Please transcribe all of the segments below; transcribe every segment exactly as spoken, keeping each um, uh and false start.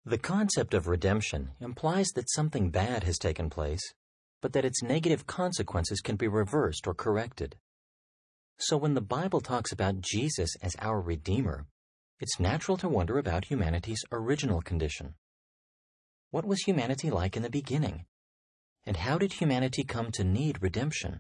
The concept of redemption implies that something bad has taken place, but that its negative consequences can be reversed or corrected. So when the Bible talks about Jesus as our Redeemer, it's natural to wonder about humanity's original condition. What was humanity like in the beginning? And how did humanity come to need redemption?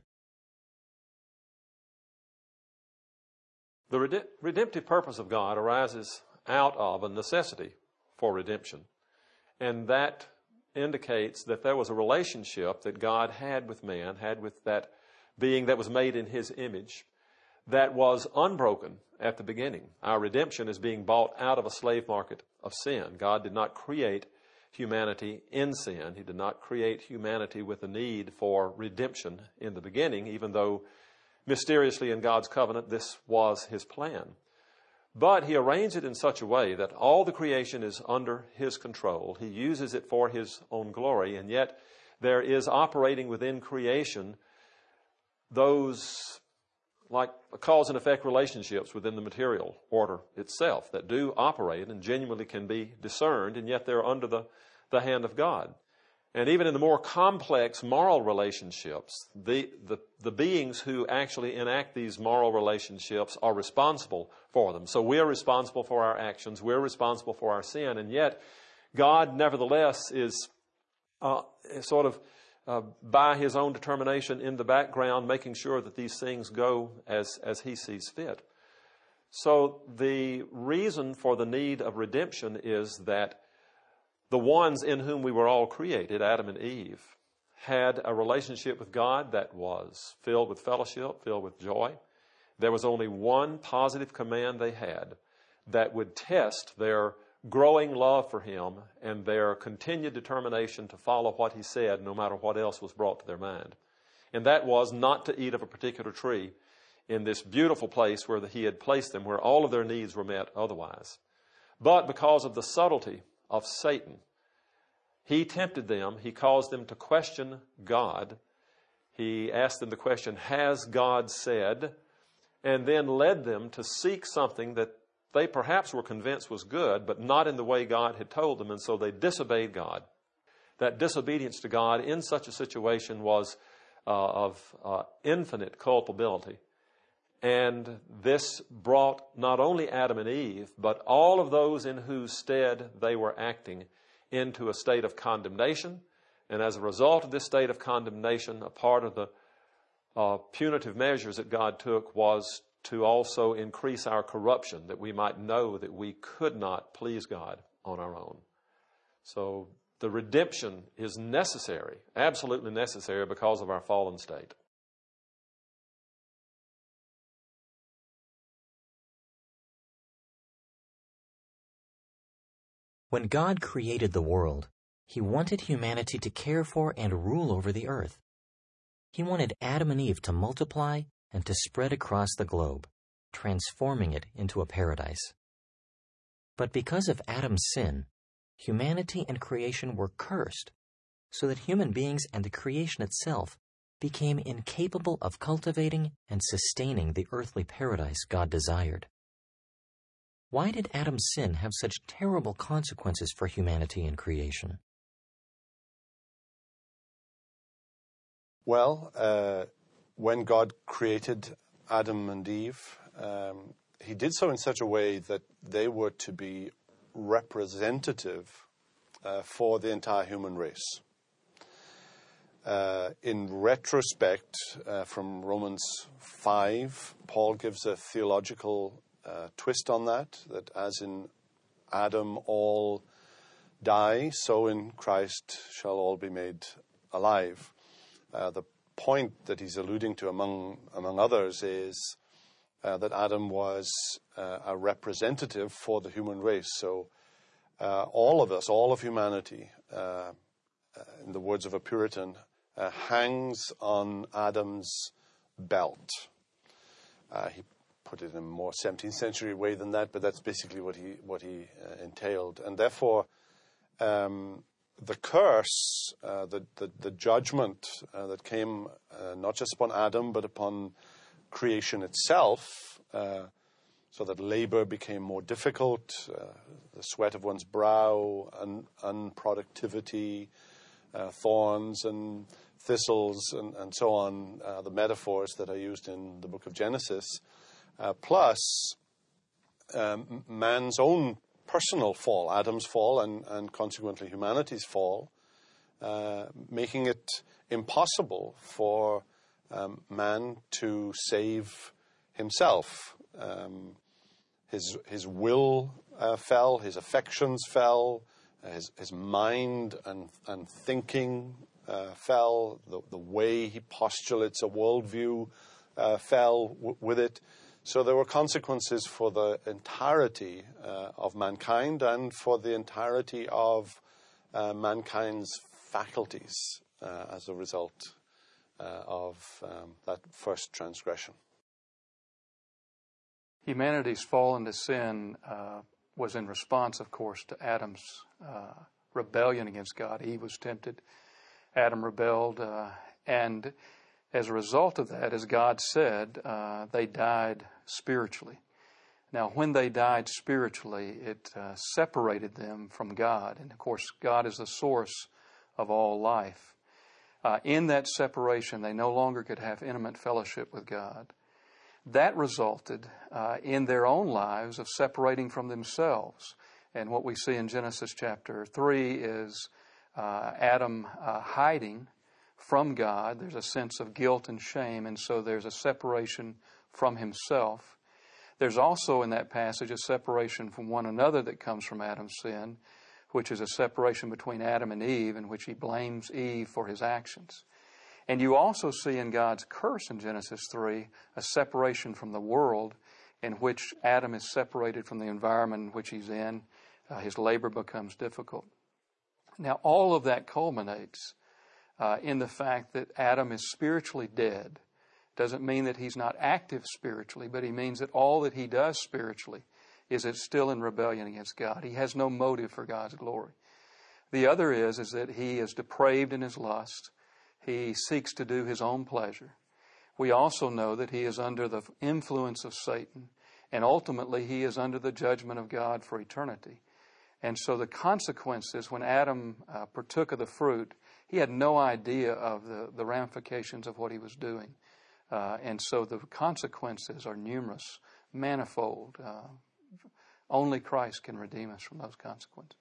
The rede- redemptive purpose of God arises out of a necessity for redemption. And that indicates that there was a relationship that God had with man, had with that being that was made in his image, that was unbroken at the beginning. Our redemption is being bought out of a slave market of sin. God did not create humanity in sin. He did not create humanity with a need for redemption in the beginning, even though mysteriously in God's covenant this was his plan. But he arranged it in such a way that all the creation is under his control. He uses it for his own glory, and yet there is operating within creation those like cause and effect relationships within the material order itself that do operate and genuinely can be discerned, and yet they're under the, the hand of God. And even in the more complex moral relationships, the, the, the beings who actually enact these moral relationships are responsible for them. So we're responsible for our actions, we're responsible for our sin, and yet God nevertheless is uh, sort of uh, by his own determination in the background making sure that these things go as, as he sees fit. So the reason for the need of redemption is that the ones in whom we were all created, Adam and Eve, had a relationship with God that was filled with fellowship, filled with joy. There was only one positive command they had that would test their growing love for him and their continued determination to follow what he said no matter what else was brought to their mind. And that was not to eat of a particular tree in this beautiful place where he had placed them, where all of their needs were met otherwise. But because of the subtlety of Satan, he tempted them. He caused them to question God. He asked them the question, has God said? And then led them to seek something that they perhaps were convinced was good, but not in the way God had told them, and so they disobeyed God. That disobedience to God in such a situation was uh, of uh, infinite culpability. And this brought not only Adam and Eve, but all of those in whose stead they were acting into a state of condemnation. And as a result of this state of condemnation, a part of the uh, punitive measures that God took was to also increase our corruption, that we might know that we could not please God on our own. So the redemption is necessary, absolutely necessary, because of our fallen state. When God created the world, he wanted humanity to care for and rule over the earth. He wanted Adam and Eve to multiply and to spread across the globe, transforming it into a paradise. But because of Adam's sin, humanity and creation were cursed, so that human beings and the creation itself became incapable of cultivating and sustaining the earthly paradise God desired. Why did Adam's sin have such terrible consequences for humanity and creation? Well, uh, when God created Adam and Eve, um, he did so in such a way that they were to be representative uh, for the entire human race. Uh, in retrospect, uh, from Romans five, Paul gives a theological uh, twist on that, that as in Adam all die, so in Christ shall all be made alive. Uh, the point that he's alluding to, among among others, is uh, that Adam was uh, a representative for the human race. So uh, all of us, all of humanity, uh, uh, in the words of a Puritan, uh, hangs on Adam's belt. Uh, he put it in a more seventeenth century way than that, but that's basically what he what he uh, entailed. And therefore, um, the curse, uh, the, the the judgment uh, that came uh, not just upon Adam but upon creation itself, uh, so that labor became more difficult, uh, the sweat of one's brow, un- unproductivity, uh, thorns and thistles, and, and so on, uh, the metaphors that are used in the book of Genesis, uh, plus um, man's own personal fall, Adam's fall, and, and consequently humanity's fall, uh, making it impossible for um, man to save himself. Um, his his will uh, fell, his affections fell, uh, his his mind and and thinking uh, fell. The the way he postulates a worldview uh, fell w- with it. So there were consequences for the entirety uh, of mankind and for the entirety of uh, mankind's faculties uh, as a result uh, of um, that first transgression. Humanity's fall into sin uh, was in response, of course, to Adam's uh, rebellion against God. Eve was tempted. Adam rebelled. Uh, and as a result of that, as God said, uh, they died spiritually. Now, when they died spiritually, it uh, separated them from God. And, of course, God is the source of all life. Uh, in that separation, they no longer could have intimate fellowship with God. That resulted uh, in their own lives of separating from themselves. And what we see in Genesis chapter three is uh, Adam uh, hiding from God. There's a sense of guilt and shame, and so there's a separation from himself. There's also in that passage a separation from one another that comes from Adam's sin, which is a separation between Adam and Eve, in which he blames Eve for his actions. And you also see in God's curse in Genesis three a separation from the world, in which Adam is separated from the environment in which he's in. Uh, his labor becomes difficult. Now, all of that culminates uh, in the fact that Adam is spiritually dead. Doesn't mean that he's not active spiritually, but he means that all that he does spiritually is it still in rebellion against God. He has no motive for God's glory. The other is, is that he is depraved in his lust. He seeks to do his own pleasure. We also know that he is under the influence of Satan, and ultimately he is under the judgment of God for eternity. And so the consequences, when Adam uh, partook of the fruit, he had no idea of the, the ramifications of what he was doing. Uh, and so the consequences are numerous, manifold. Uh, only Christ can redeem us from those consequences.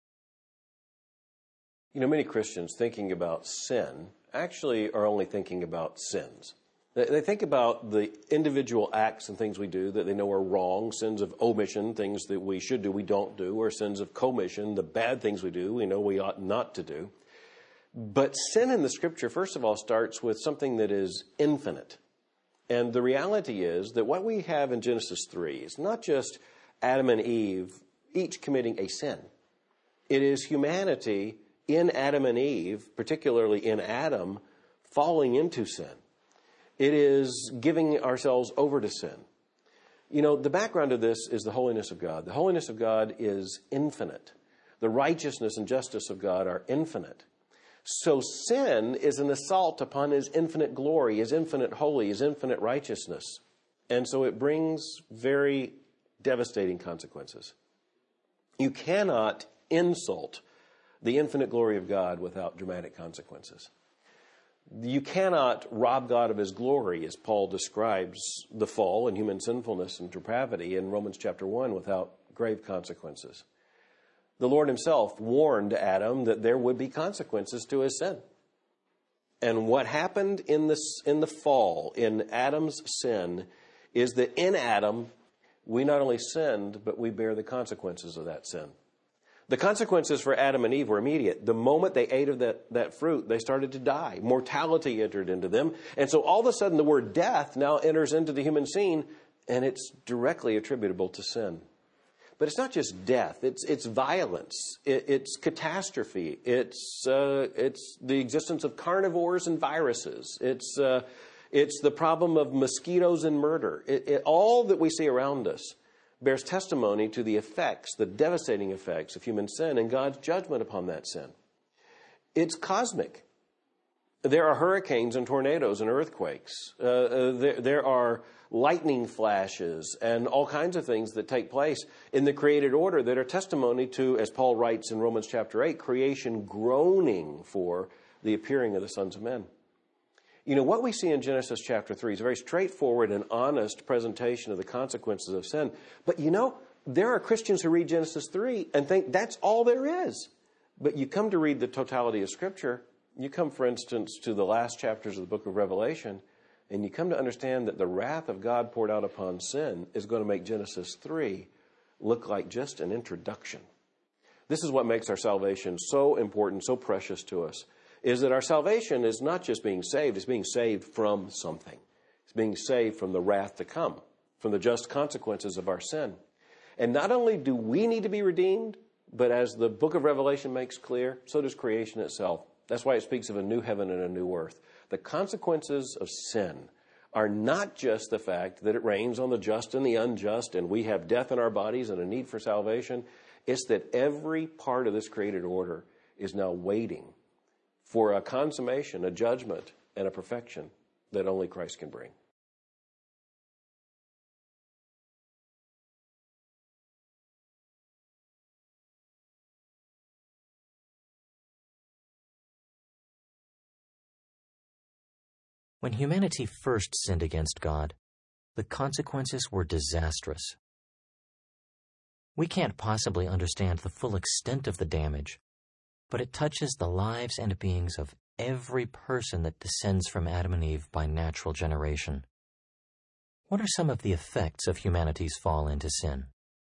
You know, many Christians thinking about sin actually are only thinking about sins. They think about the individual acts and things we do that they know are wrong, sins of omission, things that we should do, we don't do, or sins of commission, the bad things we do, we know we ought not to do. But sin in the Scripture, first of all, starts with something that is infinite. And the reality is that what we have in Genesis three is not just Adam and Eve each committing a sin. It is humanity in Adam and Eve, particularly in Adam, falling into sin. It is giving ourselves over to sin. You know, the background of this is the holiness of God. The holiness of God is infinite. The righteousness and justice of God are infinite. So sin is an assault upon his infinite glory, his infinite holy, his infinite righteousness. And so it brings very devastating consequences. You cannot insult the infinite glory of God without dramatic consequences. You cannot rob God of his glory, as Paul describes the fall and human sinfulness and depravity in Romans chapter one, without grave consequences. The Lord himself warned Adam that there would be consequences to his sin. And what happened in the, in the fall, in Adam's sin, is that in Adam, we not only sinned, but we bear the consequences of that sin. The consequences for Adam and Eve were immediate. The moment they ate of that, that fruit, they started to die. Mortality entered into them. And so all of a sudden the word death now enters into the human scene, and it's directly attributable to sin. But it's not just death. It's it's violence. It, it's catastrophe. It's uh, it's the existence of carnivores and viruses. It's uh, it's the problem of mosquitoes and murder. It, it, all that we see around us bears testimony to the effects, the devastating effects of human sin and God's judgment upon that sin. It's cosmic. There are hurricanes and tornadoes and earthquakes. Uh, uh, there, there are lightning flashes and all kinds of things that take place in the created order that are testimony to, as Paul writes in Romans chapter eight, creation groaning for the appearing of the sons of men. You know, what we see in Genesis chapter three is a very straightforward and honest presentation of the consequences of sin. But you know, there are Christians who read Genesis three and think that's all there is. But you come to read the totality of Scripture. You come, for instance, to the last chapters of the book of Revelation, and you come to understand that the wrath of God poured out upon sin is going to make Genesis three look like just an introduction. This is what makes our salvation so important, so precious to us, is that our salvation is not just being saved, it's being saved from something. It's being saved from the wrath to come, from the just consequences of our sin. And not only do we need to be redeemed, but as the book of Revelation makes clear, so does creation itself. That's why it speaks of a new heaven and a new earth. The consequences of sin are not just the fact that it rains on the just and the unjust and we have death in our bodies and a need for salvation. It's that every part of this created order is now waiting for a consummation, a judgment, and a perfection that only Christ can bring. When humanity first sinned against God, the consequences were disastrous. We can't possibly understand the full extent of the damage, but it touches the lives and beings of every person that descends from Adam and Eve by natural generation. What are some of the effects of humanity's fall into sin?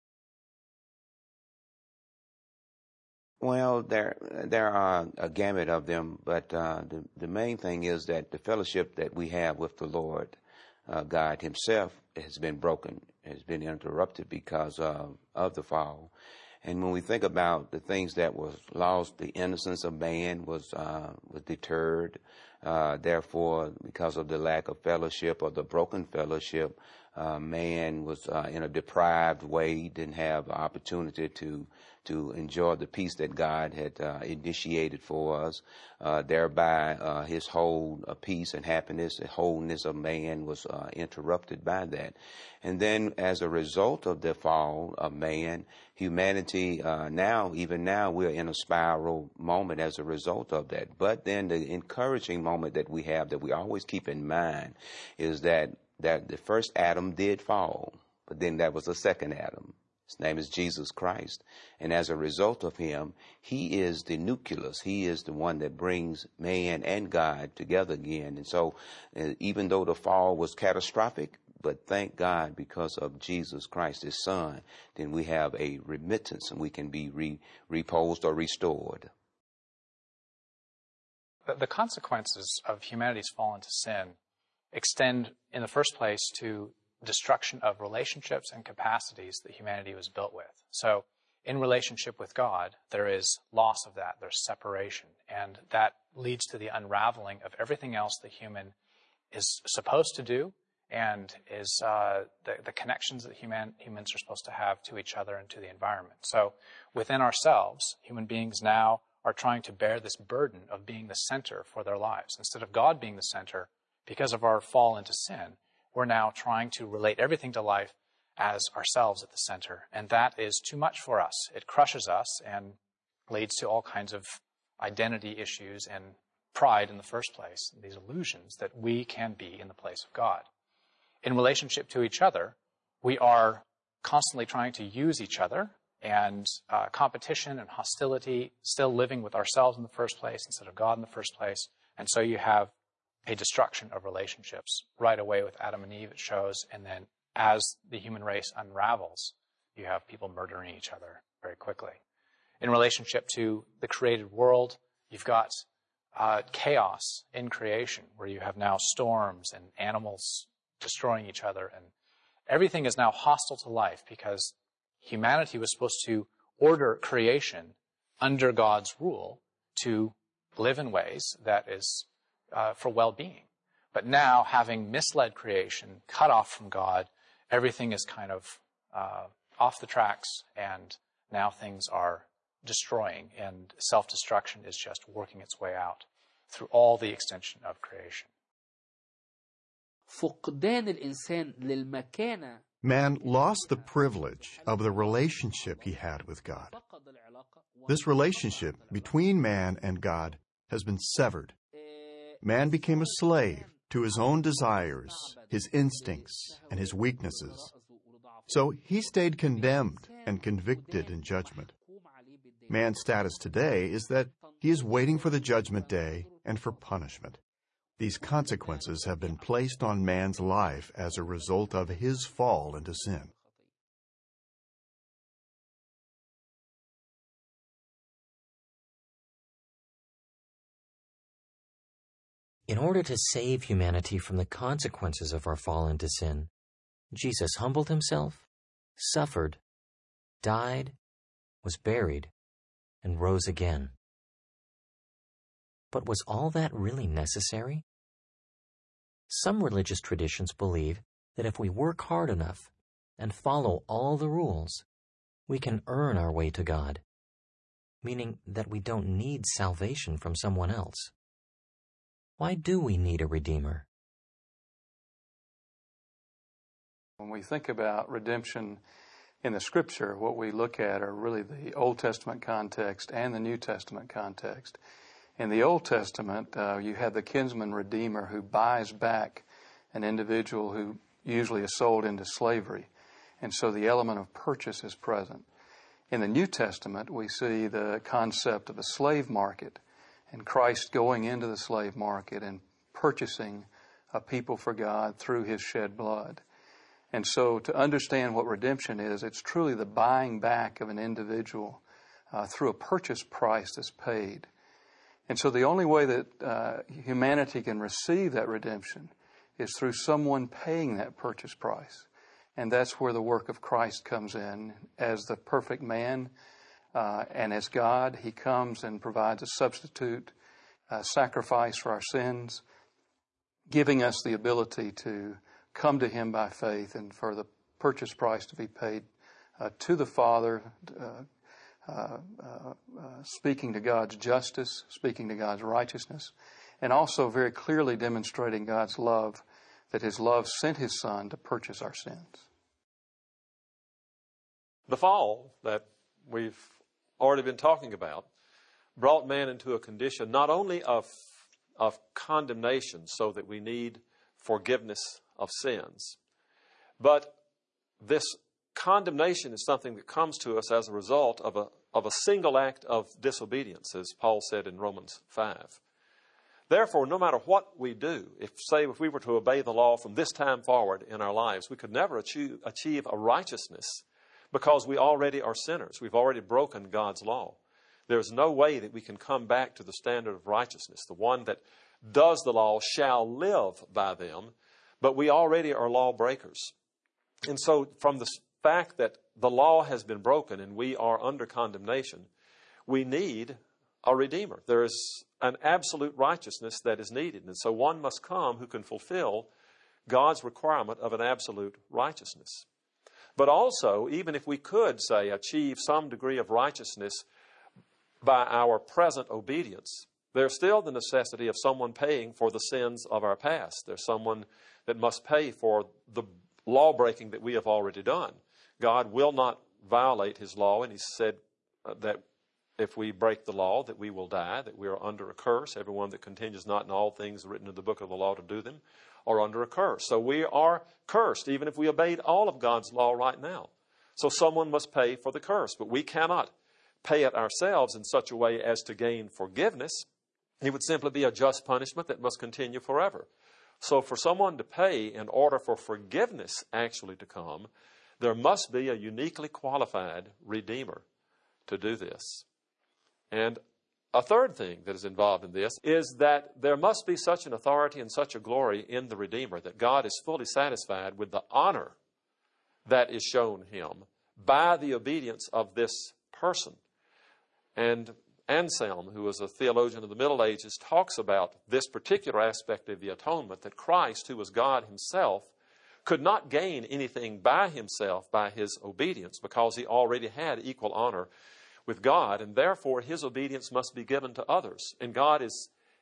Well, there there are a gamut of them, but uh, the, the main thing is that the fellowship that we have with the Lord uh, God himself has been broken, has been interrupted because of, of the fall. And when we think about the things that was lost, the innocence of man was uh, was deterred. Uh, therefore, because of the lack of fellowship or the broken fellowship, uh, man was uh, in a deprived way, didn't have the opportunity to to enjoy the peace that God had uh, initiated for us. Uh, thereby, uh, his whole uh, peace and happiness, the wholeness of man was uh, interrupted by that. And then as a result of the fall of man, humanity uh, now, even now, we're in a spiral moment as a result of that. But then the encouraging moment that we have that we always keep in mind is that, that the first Adam did fall, but then there was a second Adam. His name is Jesus Christ. And as a result of him, he is the nucleus. He is the one that brings man and God together again. And so uh, even though the fall was catastrophic, but thank God because of Jesus Christ, his son, then we have a remittance and we can be re- reposed or restored. The, the consequences of humanity's fall into sin extend in the first place to destruction of relationships and capacities that humanity was built with. So in relationship with God, there is loss of that, there's separation, and that leads to the unraveling of everything else the human is supposed to do and is uh, the, the connections that human, humans are supposed to have to each other and to the environment. So within ourselves, human beings now are trying to bear this burden of being the center for their lives. Instead of God being the center, because of our fall into sin, we're now trying to relate everything to life as ourselves at the center. And that is too much for us. It crushes us and leads to all kinds of identity issues and pride in the first place, these illusions that we can be in the place of God. In relationship to each other, we are constantly trying to use each other, and uh, competition and hostility, still living with ourselves in the first place instead of God in the first place. And so you have a destruction of relationships. Right away with Adam and Eve, it shows, and then as the human race unravels, you have people murdering each other very quickly. In relationship to the created world, you've got uh, chaos in creation, where you have now storms and animals destroying each other, and everything is now hostile to life because humanity was supposed to order creation under God's rule to live in ways that is uh, for well-being. But now, having misled creation, cut off from God, everything is kind of uh, off the tracks, and now things are destroying, and self-destruction is just working its way out. through all the extension of creation. فقدان الإنسان للمكانة. Man lost the privilege of the relationship he had with God. This relationship between man and God has been severed. Man became a slave to his own desires, his instincts, and his weaknesses. So he stayed condemned and convicted in judgment. Man's status today is that he is waiting for the judgment day and for punishment. These consequences have been placed on man's life as a result of his fall into sin. In order to save humanity from the consequences of our fall into sin, Jesus humbled himself, suffered, died, was buried, and rose again. But was all that really necessary? Some religious traditions believe that if we work hard enough and follow all the rules, we can earn our way to God, meaning that we don't need salvation from someone else. Why do we need a Redeemer? When we think about redemption in the Scripture, what we look at are really the Old Testament context and the New Testament context. In the Old Testament, uh, you have the kinsman redeemer who buys back an individual who usually is sold into slavery. And so the element of purchase is present. In the New Testament, we see the concept of a slave market and Christ going into the slave market and purchasing a people for God through his shed blood. And so to understand what redemption is, it's truly the buying back of an individual uh, through a purchase price that's paid. And so the only way that uh, humanity can receive that redemption is through someone paying that purchase price. And that's where the work of Christ comes in. As the perfect man uh, and as God, he comes and provides a substitute uh, sacrifice for our sins, giving us the ability to come to him by faith and for the purchase price to be paid uh, to the Father, uh, Uh, uh, uh, speaking to God's justice, speaking to God's righteousness, and also very clearly demonstrating God's love, that his love sent his Son to purchase our sins. The fall that we've already been talking about brought man into a condition not only of, of condemnation, so that we need forgiveness of sins, but this condemnation is something that comes to us as a result of a of a single act of disobedience, as Paul said in Romans five. Therefore, no matter what we do, if, say, if we were to obey the law from this time forward in our lives, we could never achieve, achieve a righteousness because we already are sinners. We've already broken God's law. There's no way that we can come back to the standard of righteousness. The one that does the law shall live by them, but we already are lawbreakers. And so from the fact that the law has been broken and we are under condemnation, we need a Redeemer. There is an absolute righteousness that is needed. And so one must come who can fulfill God's requirement of an absolute righteousness. But also, even if we could, say, achieve some degree of righteousness by our present obedience, there's still the necessity of someone paying for the sins of our past. There's someone that must pay for the law-breaking that we have already done. God will not violate his law, and he said uh, that if we break the law, that we will die, that we are under a curse. Everyone that continues not in all things written in the book of the law to do them are under a curse. So we are cursed, even if we obeyed all of God's law right now. So someone must pay for the curse, but we cannot pay it ourselves in such a way as to gain forgiveness. It would simply be a just punishment that must continue forever. So for someone to pay in order for forgiveness actually to come, there must be a uniquely qualified Redeemer to do this. And a third thing that is involved in this is that there must be such an authority and such a glory in the Redeemer that God is fully satisfied with the honor that is shown him by the obedience of this person. And Anselm, who was a theologian of the Middle Ages, talks about this particular aspect of the atonement, that Christ, who was God himself, could not gain anything by himself by his obedience, because he already had equal honor with God, and therefore his obedience must be given to others. And God is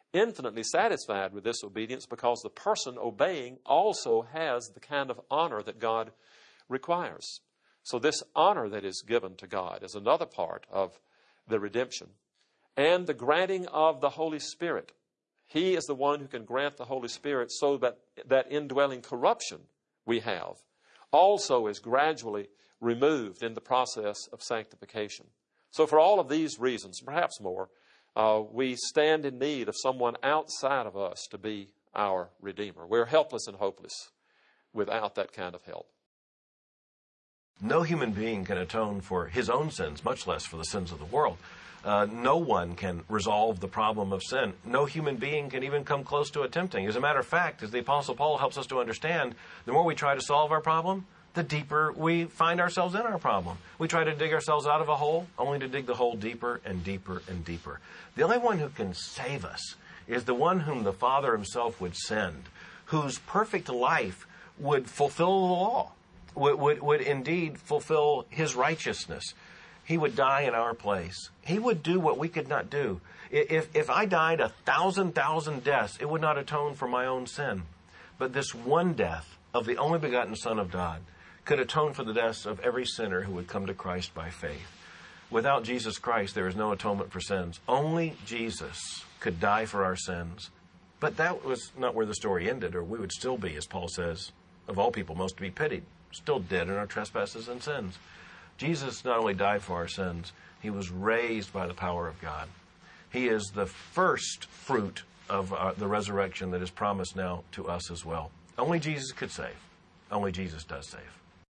infinitely satisfied with this obedience because the person obeying also has the kind of honor that God requires. So this honor that is given to God is another part of the redemption. And the granting of the Holy Spirit. He is the one who can grant the Holy Spirit so that that indwelling corruption we have also is gradually removed in the process of sanctification. So for all of these reasons, perhaps more, uh, we stand in need of someone outside of us to be our Redeemer. We're helpless and hopeless without that kind of help. No human being can atone for his own sins, much less for the sins of the world. Uh, no one can resolve the problem of sin. No human being can even come close to attempting. As a matter of fact, as the Apostle Paul helps us to understand, the more we try to solve our problem, the deeper we find ourselves in our problem. We try to dig ourselves out of a hole, only to dig the hole deeper and deeper and deeper. The only one who can save us is the one whom the Father himself would send, whose perfect life would fulfill the law, would, would, would indeed fulfill his righteousness. He would die in our place. He would do what we could not do. If, if I died a thousand, thousand deaths, it would not atone for my own sin. But this one death of the only begotten Son of God could atone for the deaths of every sinner who would come to Christ by faith. Without Jesus Christ, there is no atonement for sins. Only Jesus could die for our sins. But that was not where the story ended, or we would still be, as Paul says, of all people most to be pitied, still dead in our trespasses and sins. Jesus not only died for our sins, he was raised by the power of God. He is the first fruit of uh, the resurrection that is promised now to us as well. Only Jesus could save. Only Jesus does save.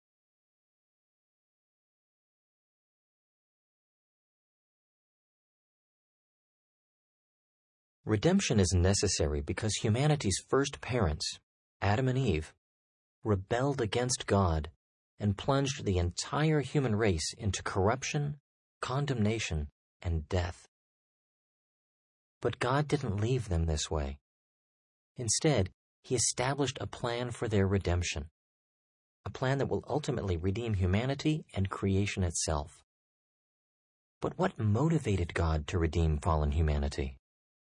Redemption is necessary because humanity's first parents, Adam and Eve, rebelled against God and plunged the entire human race into corruption, condemnation, and death. But God didn't leave them this way. Instead, he established a plan for their redemption, a plan that will ultimately redeem humanity and creation itself. But what motivated God to redeem fallen humanity?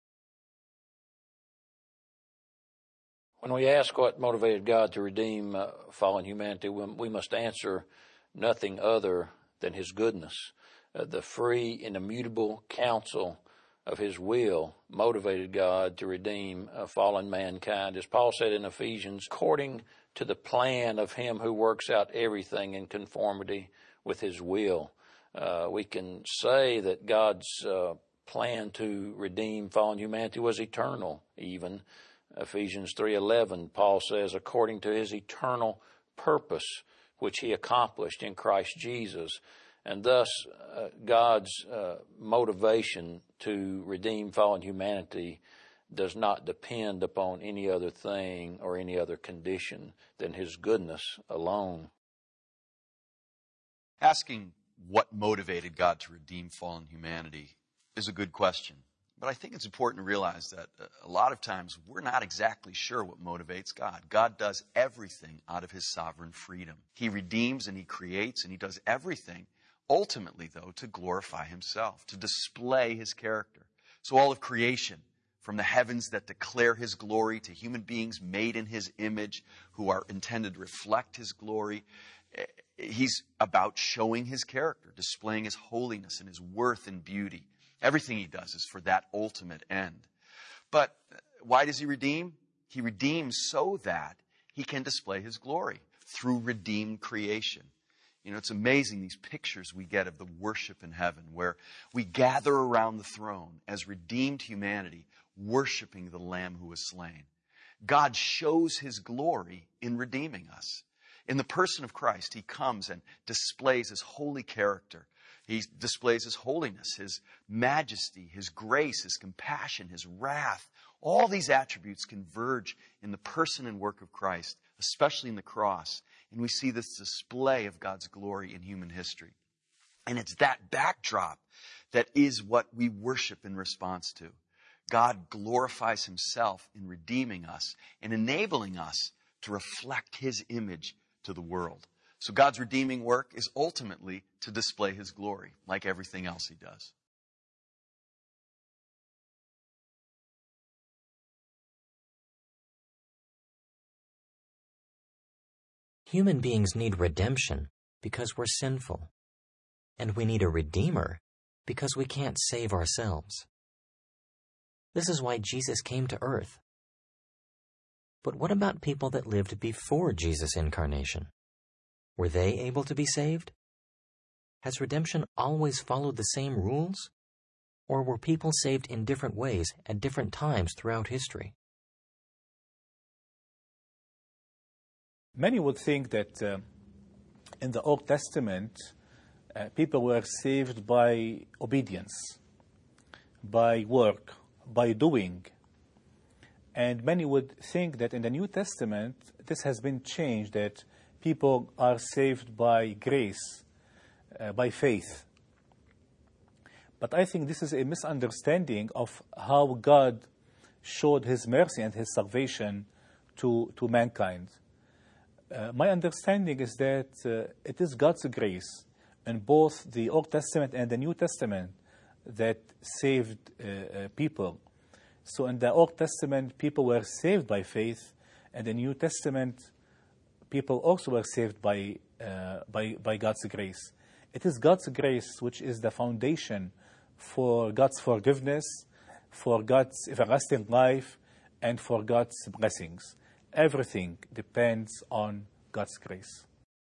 When we ask what motivated God to redeem uh, fallen humanity, we, we must answer nothing other than his goodness. Uh, the free and immutable counsel of his will motivated God to redeem uh, fallen mankind. As Paul said in Ephesians, according to the plan of him who works out everything in conformity with his will. Uh, we can say that God's uh, plan to redeem fallen humanity was eternal, even. Ephesians three eleven, Paul says, according to his eternal purpose, which he accomplished in Christ Jesus. And thus, uh, God's uh, motivation to redeem fallen humanity does not depend upon any other thing or any other condition than his goodness alone. Asking what motivated God to redeem fallen humanity is a good question. But I think it's important to realize that a lot of times we're not exactly sure what motivates God. God does everything out of his sovereign freedom. He redeems and he creates and he does everything, ultimately, though, to glorify himself, to display his character. So all of creation, from the heavens that declare his glory to human beings made in his image who are intended to reflect his glory, he's about showing his character, displaying his holiness and his worth and beauty. Everything he does is for that ultimate end. But why does he redeem? He redeems so that he can display his glory through redeemed creation. You know, it's amazing, these pictures we get of the worship in heaven, where we gather around the throne as redeemed humanity, worshiping the Lamb who was slain. God shows his glory in redeeming us. In the person of Christ, he comes and displays his holy character. He displays his holiness, his majesty, his grace, his compassion, his wrath. All these attributes converge in the person and work of Christ, especially in the cross. And we see this display of God's glory in human history. And it's that backdrop that is what we worship in response to. God glorifies himself in redeeming us and enabling us to reflect his image to the world. So God's redeeming work is ultimately to display his glory, like everything else he does. Human beings need redemption because we're sinful, and we need a Redeemer because we can't save ourselves. This is why Jesus came to earth. But what about people that lived before Jesus' incarnation? Were they able to be saved? Has redemption always followed the same rules? Or were people saved in different ways at different times throughout history? Many would think that uh, in the Old Testament, uh, people were saved by obedience, by work, by doing. And many would think that in the New Testament, this has been changed, that people are saved by grace, uh, by faith. But I think this is a misunderstanding of how God showed His mercy and His salvation to, to mankind. Uh, my understanding is that uh, it is God's grace in both the Old Testament and the New Testament that saved uh, uh, people. So in the Old Testament, people were saved by faith, and in the New Testament, people also were saved by, uh, by, by God's grace. It is God's grace which is the foundation for God's forgiveness, for God's everlasting life, and for God's blessings. Everything depends on God's grace.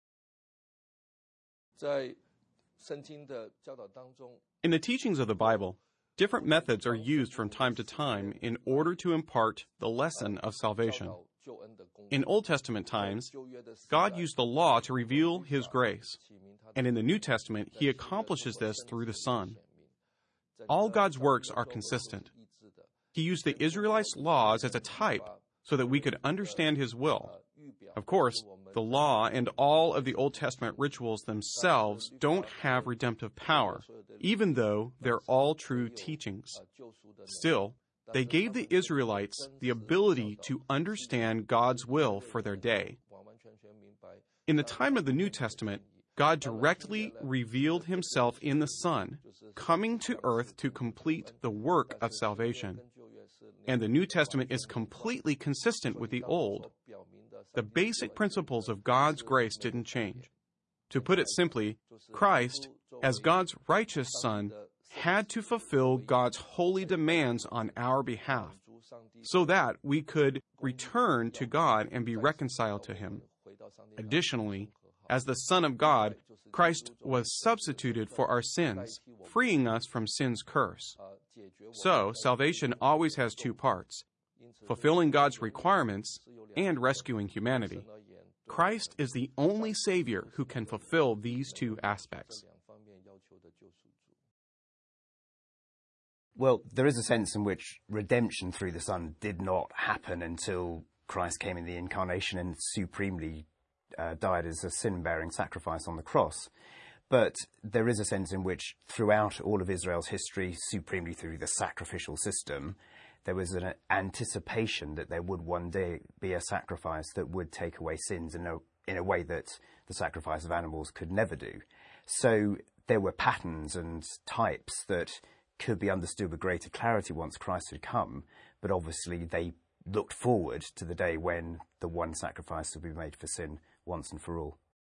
In the teachings of the Bible, different methods are used from time to time in order to impart the lesson of salvation. In Old Testament times, God used the law to reveal His grace, and in the New Testament, He accomplishes this through the Son. All God's works are consistent. He used the Israelites' laws as a type so that we could understand His will. Of course, the law and all of the Old Testament rituals themselves don't have redemptive power, even though they're all true teachings. Still, they gave the Israelites the ability to understand God's will for their day. In the time of the New Testament, God directly revealed Himself in the Son, coming to earth to complete the work of salvation. And the New Testament is completely consistent with the Old. The basic principles of God's grace didn't change. To put it simply, Christ, as God's righteous Son, had to fulfill God's holy demands on our behalf, so that we could return to God and be reconciled to Him. Additionally, as the Son of God, Christ was substituted for our sins, freeing us from sin's curse. So, salvation always has two parts: fulfilling God's requirements and rescuing humanity. Christ is the only Savior who can fulfill these two aspects. Well, there is a sense in which redemption through the Son did not happen until Christ came in the Incarnation and supremely uh, died as a sin-bearing sacrifice on the cross. But there is a sense in which throughout all of Israel's history, supremely through the sacrificial system, there was an anticipation that there would one day be a sacrifice that would take away sins in a, in a way that the sacrifice of animals could never do. So there were patterns and types that could be understood with greater clarity once Christ had come, but obviously they looked forward to the day when the one sacrifice would be made for sin once and for all.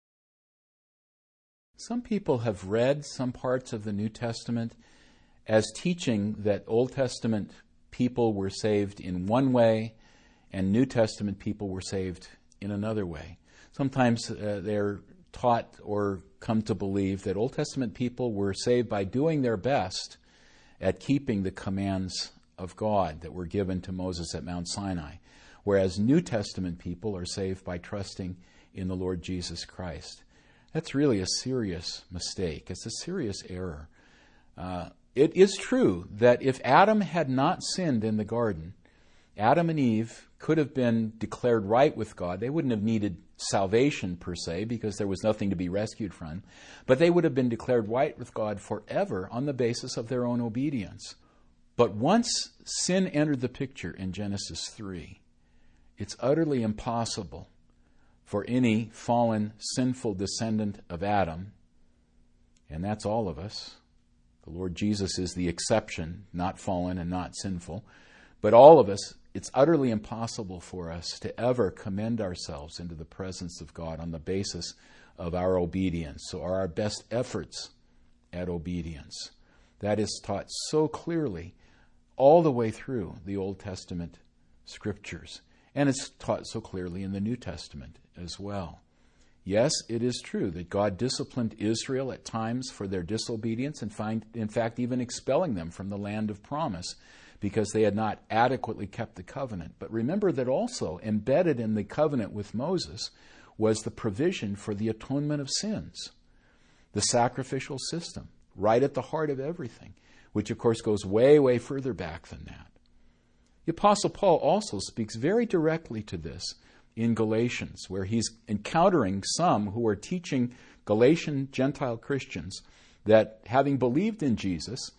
Some people have read some parts of the New Testament as teaching that Old Testament people were saved in one way and New Testament people were saved in another way. Sometimes uh, they're taught or come to believe that Old Testament people were saved by doing their best at keeping the commands of God that were given to Moses at Mount Sinai, whereas New Testament people are saved by trusting in the Lord Jesus Christ. That's really a serious mistake. It's a serious error. Uh, it is true that if Adam had not sinned in the garden, Adam and Eve could have been declared right with God. They wouldn't have needed salvation per se because there was nothing to be rescued from, but they would have been declared right with God forever on the basis of their own obedience. But once sin entered the picture in Genesis three, it's utterly impossible for any fallen, sinful descendant of Adam, and that's all of us. The Lord Jesus is the exception, not fallen and not sinful, but all of us it's utterly impossible for us to ever commend ourselves into the presence of God on the basis of our obedience or our best efforts at obedience. That is taught so clearly all the way through the Old Testament scriptures. And it's taught so clearly in the New Testament as well. Yes, it is true that God disciplined Israel at times for their disobedience and find, in fact, even expelling them from the land of promise because they had not adequately kept the covenant. But remember that also embedded in the covenant with Moses was the provision for the atonement of sins, the sacrificial system, right at the heart of everything, which of course goes way, way further back than that. The Apostle Paul also speaks very directly to this in Galatians, where he's encountering some who are teaching Galatian Gentile Christians that having believed in Jesus,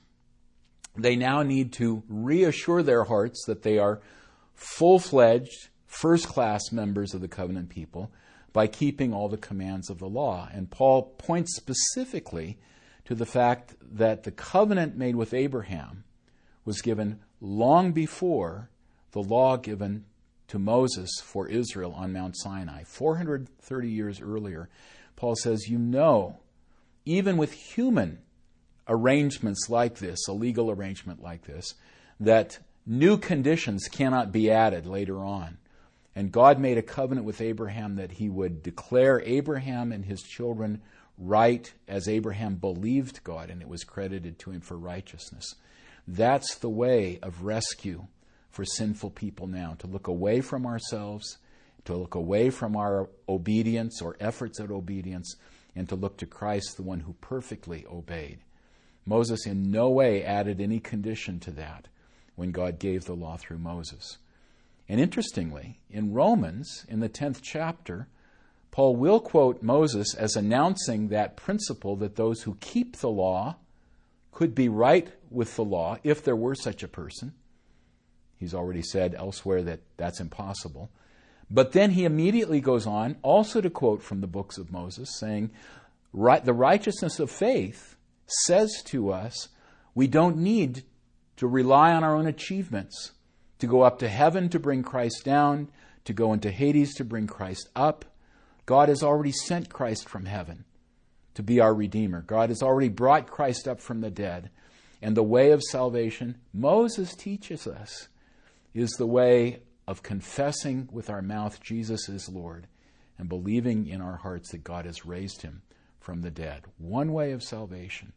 they now need to reassure their hearts that they are full-fledged, first-class members of the covenant people by keeping all the commands of the law. And Paul points specifically to the fact that the covenant made with Abraham was given long before the law given to Moses for Israel on Mount Sinai. four hundred thirty years earlier, Paul says, you know, even with human arrangements like this, a legal arrangement like this, that new conditions cannot be added later on. And God made a covenant with Abraham that he would declare Abraham and his children right as Abraham believed God, and it was credited to him for righteousness. That's the way of rescue for sinful people now, to look away from ourselves, to look away from our obedience or efforts at obedience, and to look to Christ, the one who perfectly obeyed. Moses in no way added any condition to that when God gave the law through Moses. And interestingly, in Romans, in the tenth chapter, Paul will quote Moses as announcing that principle that those who keep the law could be right with the law if there were such a person. He's already said elsewhere that that's impossible. But then he immediately goes on also to quote from the books of Moses, saying, right, the righteousness of faith says to us we don't need to rely on our own achievements, to go up to heaven to bring Christ down, to go into Hades to bring Christ up. God has already sent Christ from heaven to be our Redeemer. God has already brought Christ up from the dead. And the way of salvation, Moses teaches us, is the way of confessing with our mouth Jesus is Lord and believing in our hearts that God has raised him from the dead. One way of salvation.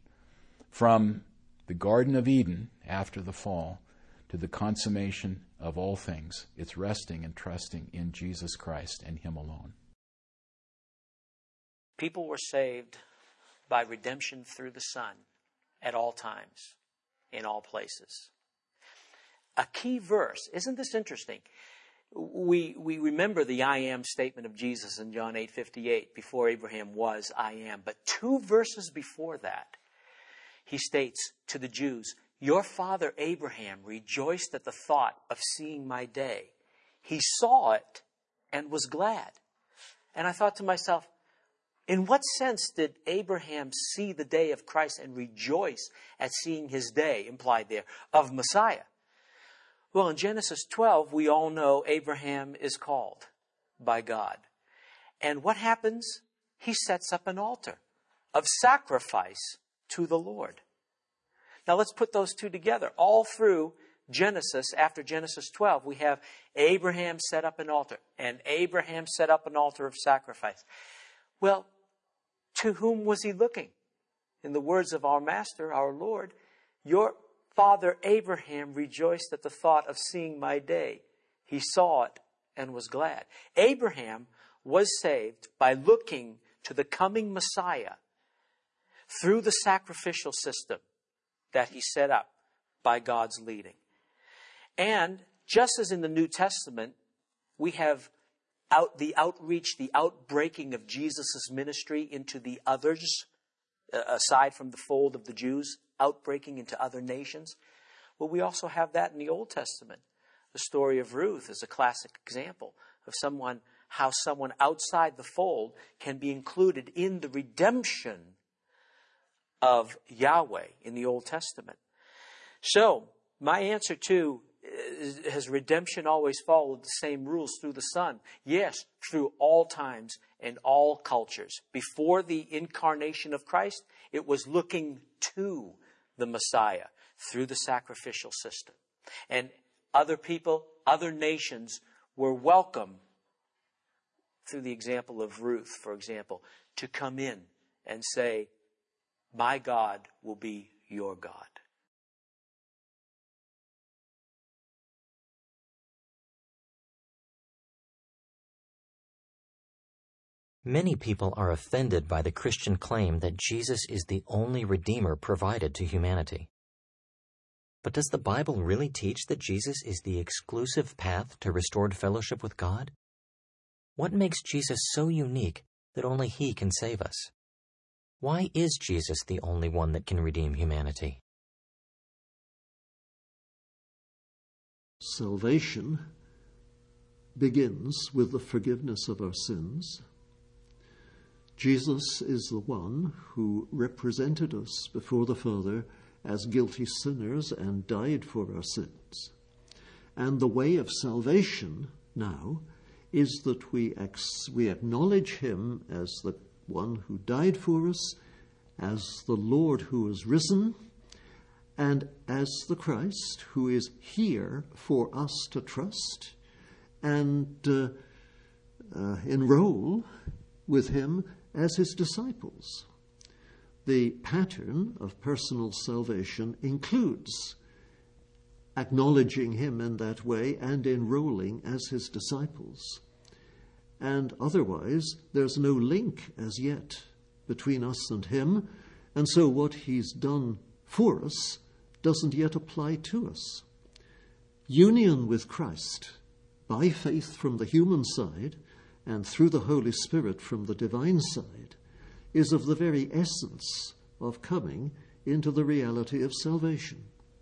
From the Garden of Eden after the fall to the consummation of all things, it's resting and trusting in Jesus Christ and him alone. People were saved by redemption through the Son at all times, in all places. A key verse, isn't this interesting? We we remember the I am statement of Jesus in John eight fifty-eight, before Abraham was, I am. But two verses before that, he states to the Jews, your father Abraham rejoiced at the thought of seeing my day. He saw it and was glad. And I thought to myself, in what sense did Abraham see the day of Christ and rejoice at seeing his day, implied there, of Messiah? Well, in Genesis twelve, we all know Abraham is called by God. And what happens? He sets up an altar of sacrifice to the Lord. Now let's put those two together. All through Genesis, after Genesis twelve, we have Abraham set up an altar, and Abraham set up an altar of sacrifice. Well, to whom was he looking? In the words of our Master, our Lord, your father Abraham rejoiced at the thought of seeing my day. He saw it and was glad. Abraham was saved by looking to the coming Messiah through the sacrificial system that he set up by God's leading. And just as in the New Testament, we have out the outreach, the outbreaking of Jesus' ministry into the others, uh, aside from the fold of the Jews, outbreaking into other nations. Well, we also have that in the Old Testament. The story of Ruth is a classic example of someone, how someone outside the fold can be included in the redemption of Yahweh in the Old Testament. So, my answer to has redemption always followed the same rules through the Son? Yes, through all times and all cultures. Before the incarnation of Christ, it was looking to the Messiah through the sacrificial system. And other people, other nations were welcome, through the example of Ruth, for example, to come in and say, my God will be your God. Many people are offended by the Christian claim that Jesus is the only Redeemer provided to humanity. But does the Bible really teach that Jesus is the exclusive path to restored fellowship with God? What makes Jesus so unique that only He can save us? Why is Jesus the only one that can redeem humanity? Salvation begins with the forgiveness of our sins. Jesus is the one who represented us before the Father as guilty sinners and died for our sins. And the way of salvation now is that we, ex- we acknowledge Him as the one who died for us, as the Lord who is risen, and as the Christ who is here for us to trust and uh, uh, enroll with Him as His disciples. The pattern of personal salvation includes acknowledging Him in that way and enrolling as His disciples. And otherwise, there's no link as yet between us and Him, and so what He's done for us doesn't yet apply to us. Union with Christ, by faith from the human side and through the Holy Spirit from the divine side, is of the very essence of coming into the reality of salvation.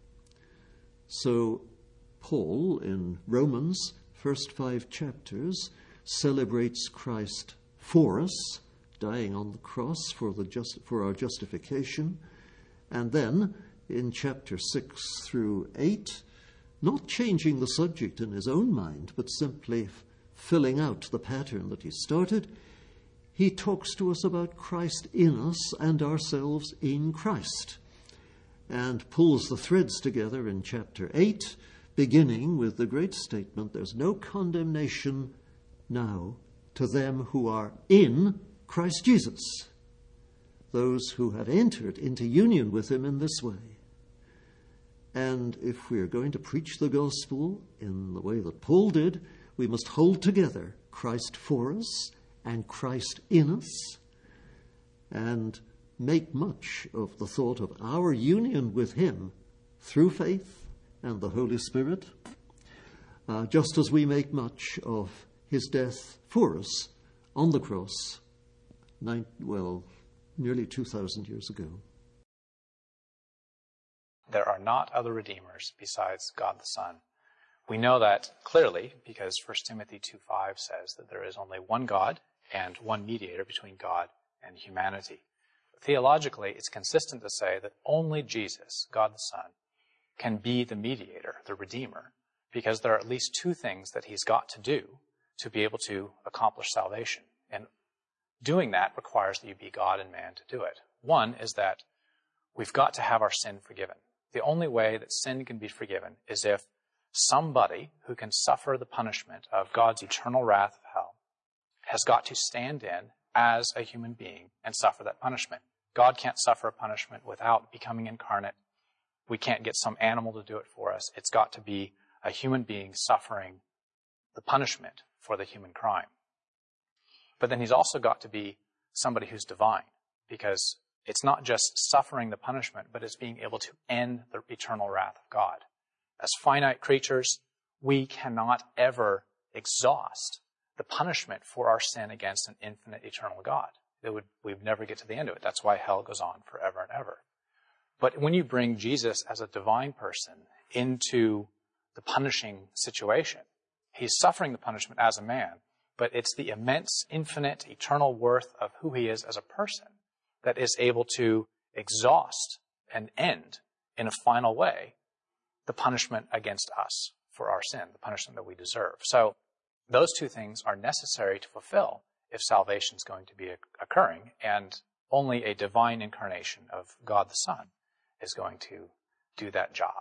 So Paul, in Romans, first five chapters, celebrates Christ for us, dying on the cross for, the just, for our justification. And then, in chapter six through eight, not changing the subject in his own mind, but simply f- filling out the pattern that he started, he talks to us about Christ in us and ourselves in Christ, and pulls the threads together in chapter eight, beginning with the great statement, there's no condemnation now to them who are in Christ Jesus, those who have entered into union with Him in this way. And if we're going to preach the gospel in the way that Paul did, we must hold together Christ for us and Christ in us, and make much of the thought of our union with Him through faith and the Holy Spirit, uh, just as we make much of His death for us on the cross, nine, well, nearly two thousand years ago. There are not other redeemers besides God the Son. We know that clearly because First Timothy two five says that there is only one God and one mediator between God and humanity. Theologically, it's consistent to say that only Jesus, God the Son, can be the mediator, the redeemer, because there are at least two things that He's got to do to be able to accomplish salvation. And doing that requires that you be God and man to do it. One is that we've got to have our sin forgiven. The only way that sin can be forgiven is if somebody who can suffer the punishment of God's eternal wrath of hell has got to stand in as a human being and suffer that punishment. God can't suffer a punishment without becoming incarnate. We can't get some animal to do it for us. It's got to be a human being suffering the punishment for the human crime. But then He's also got to be somebody who's divine, because it's not just suffering the punishment, but it's being able to end the eternal wrath of God. As finite creatures, we cannot ever exhaust the punishment for our sin against an infinite eternal God. It would, we'd never get to the end of it. That's why hell goes on forever and ever. But when you bring Jesus as a divine person into the punishing situation, He's suffering the punishment as a man, but it's the immense, infinite, eternal worth of who He is as a person that is able to exhaust and end in a final way the punishment against us for our sin, the punishment that we deserve. So those two things are necessary to fulfill if salvation is going to be occurring, and only a divine incarnation of God the Son is going to do that job.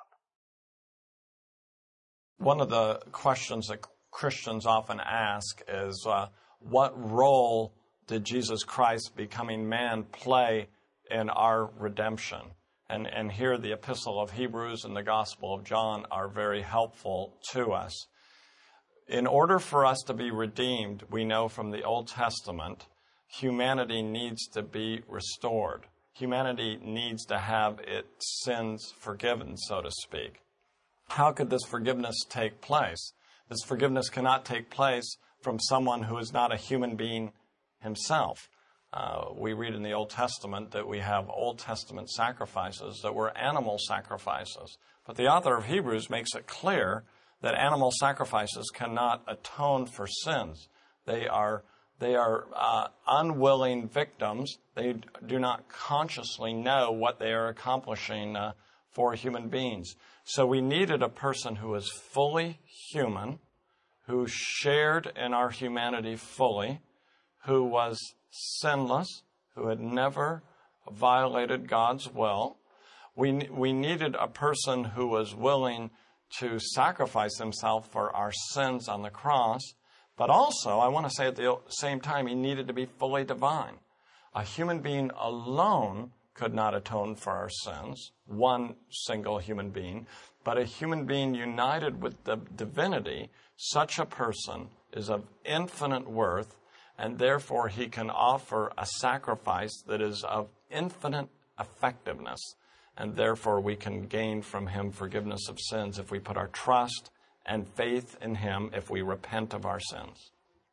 One of the questions that Christians often ask is, uh, what role did Jesus Christ becoming man play in our redemption? And, and here the Epistle of Hebrews and the Gospel of John are very helpful to us. In order for us to be redeemed, we know from the Old Testament, humanity needs to be restored. Humanity needs to have its sins forgiven, so to speak. How could this forgiveness take place? This forgiveness cannot take place from someone who is not a human being himself. Uh, we read in the Old Testament that we have Old Testament sacrifices that were animal sacrifices. But the author of Hebrews makes it clear that animal sacrifices cannot atone for sins. They are they are uh, unwilling victims. They do not consciously know what they are accomplishing uh, for human beings. So we needed a person who was fully human, who shared in our humanity fully, who was sinless, who had never violated God's will. We, we needed a person who was willing to sacrifice himself for our sins on the cross. But also, I want to say at the same time, he needed to be fully divine. A human being alone could not atone for our sins, one single human being. But a human being united with the divinity, such a person is of infinite worth, and therefore he can offer a sacrifice that is of infinite effectiveness. And therefore we can gain from him forgiveness of sins if we put our trust and faith in him, if we repent of our sins.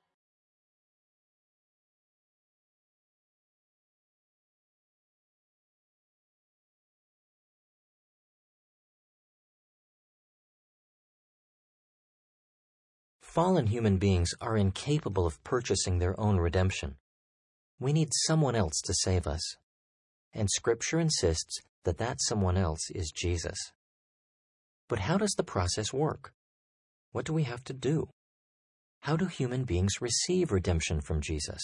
Fallen human beings are incapable of purchasing their own redemption. We need someone else to save us. And Scripture insists that that someone else is Jesus. But how does the process work? What do we have to do? How do human beings receive redemption from Jesus?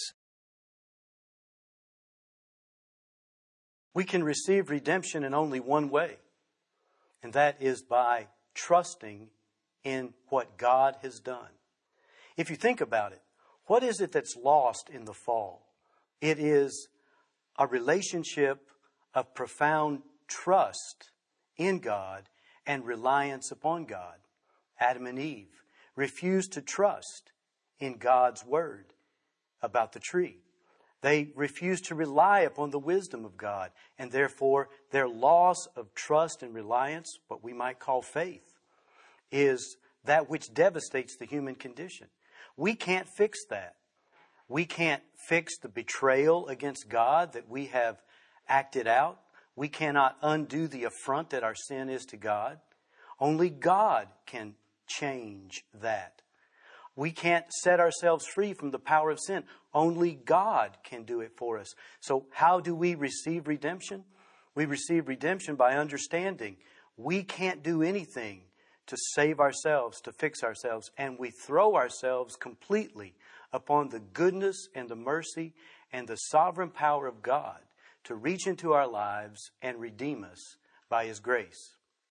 We can receive redemption in only one way, and that is by trusting in what God has done. If you think about it, what is it that's lost in the fall? It is a relationship of profound trust in God and reliance upon God. Adam and Eve refused to trust in God's word about the tree. They refused to rely upon the wisdom of God, and therefore their loss of trust and reliance, what we might call faith, is that which devastates the human condition. We can't fix that. We can't fix the betrayal against God that we have acted out. We cannot undo the affront that our sin is to God. Only God can change that. We can't set ourselves free from the power of sin. Only God can do it for us. So how do we receive redemption? We receive redemption by understanding we can't do anything to save ourselves, to fix ourselves, and we throw ourselves completely upon the goodness and the mercy and the sovereign power of God to reach into our lives and redeem us by His grace.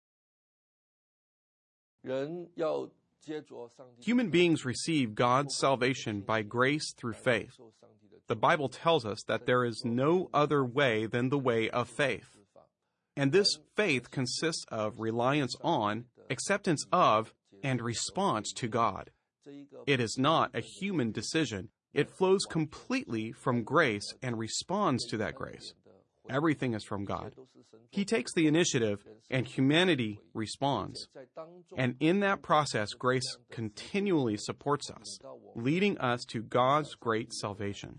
Human beings receive God's salvation by grace through faith. The Bible tells us that there is no other way than the way of faith. And this faith consists of reliance on, acceptance of, and response to God. It is not a human decision. It flows completely from grace and responds to that grace. Everything is from God. He takes the initiative, and humanity responds. And in that process, grace continually supports us, leading us to God's great salvation.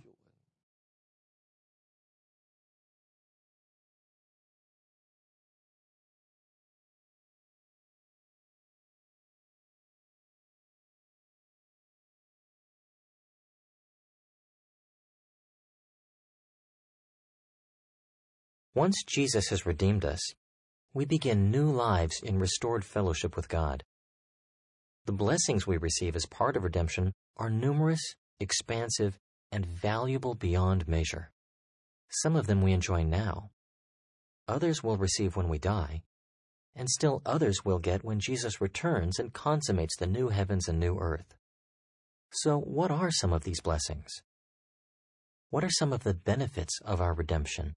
Once Jesus has redeemed us, we begin new lives in restored fellowship with God. The blessings we receive as part of redemption are numerous, expansive, and valuable beyond measure. Some of them we enjoy now. Others we'll receive when we die, and still others we'll get when Jesus returns and consummates the new heavens and new earth. So what are some of these blessings? What are some of the benefits of our redemption?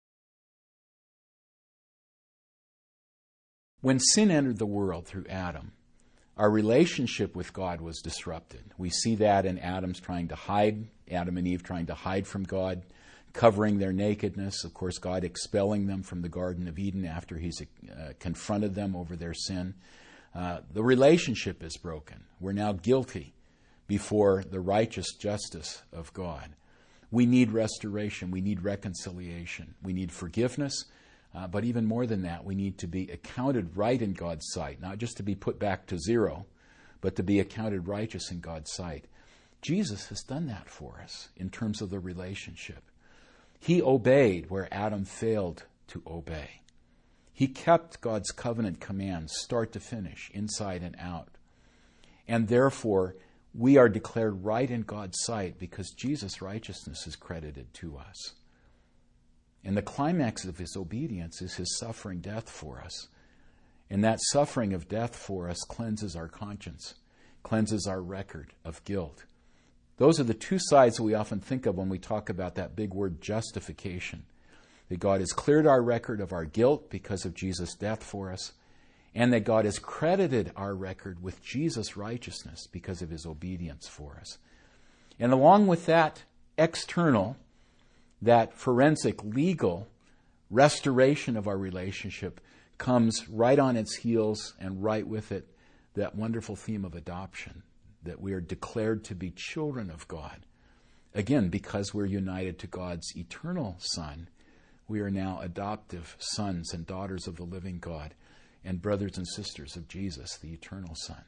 When sin entered the world through Adam, our relationship with God was disrupted. We see that in Adam's trying to hide, Adam and Eve trying to hide from God, covering their nakedness. Of course, God expelling them from the Garden of Eden after he's uh, confronted them over their sin. Uh, the relationship is broken. We're now guilty before the righteous justice of God. We need restoration. We need reconciliation. We need forgiveness. Uh, but even more than that, we need to be accounted right in God's sight, not just to be put back to zero, but to be accounted righteous in God's sight. Jesus has done that for us in terms of the relationship. He obeyed where Adam failed to obey. He kept God's covenant commands, start to finish, inside and out. And therefore, we are declared right in God's sight because Jesus' righteousness is credited to us. And the climax of his obedience is his suffering death for us. And that suffering of death for us cleanses our conscience, cleanses our record of guilt. Those are the two sides that we often think of when we talk about that big word justification. That God has cleared our record of our guilt because of Jesus' death for us, and that God has credited our record with Jesus' righteousness because of his obedience for us. And along with that external, that forensic, legal restoration of our relationship comes right on its heels, and right with it, that wonderful theme of adoption, that we are declared to be children of God. Again, because we're united to God's eternal Son, we are now adoptive sons and daughters of the living God and brothers and sisters of Jesus, the eternal Son.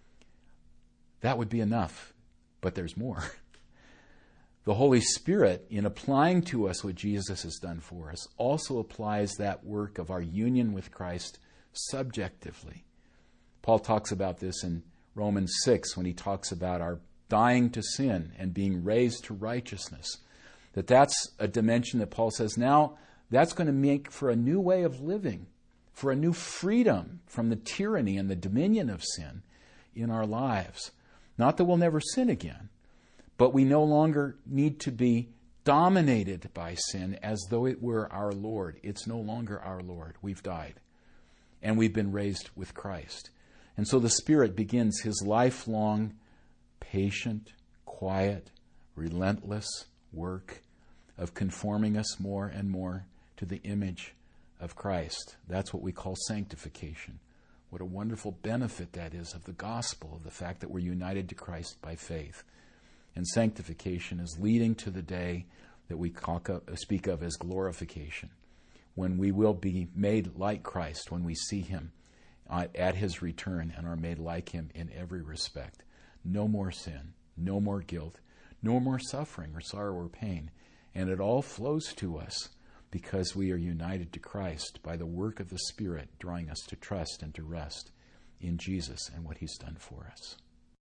That would be enough, but there's more. The Holy Spirit, in applying to us what Jesus has done for us, also applies that work of our union with Christ subjectively. Paul talks about this in Romans six when he talks about our dying to sin and being raised to righteousness. That that's a dimension that Paul says now that's going to make for a new way of living, for a new freedom from the tyranny and the dominion of sin in our lives. Not that we'll never sin again, but we no longer need to be dominated by sin as though it were our Lord. It's no longer our Lord. We've died, and we've been raised with Christ. And so the Spirit begins his lifelong, patient, quiet, relentless work of conforming us more and more to the image of Christ. That's what we call sanctification. What a wonderful benefit that is of the gospel, of the fact that we're united to Christ by faith. And sanctification is leading to the day that we speak of as glorification, when we will be made like Christ, when we see him at his return and are made like him in every respect. No more sin, no more guilt, no more suffering or sorrow or pain. And it all flows to us because we are united to Christ by the work of the Spirit, drawing us to trust and to rest in Jesus and what he's done for us.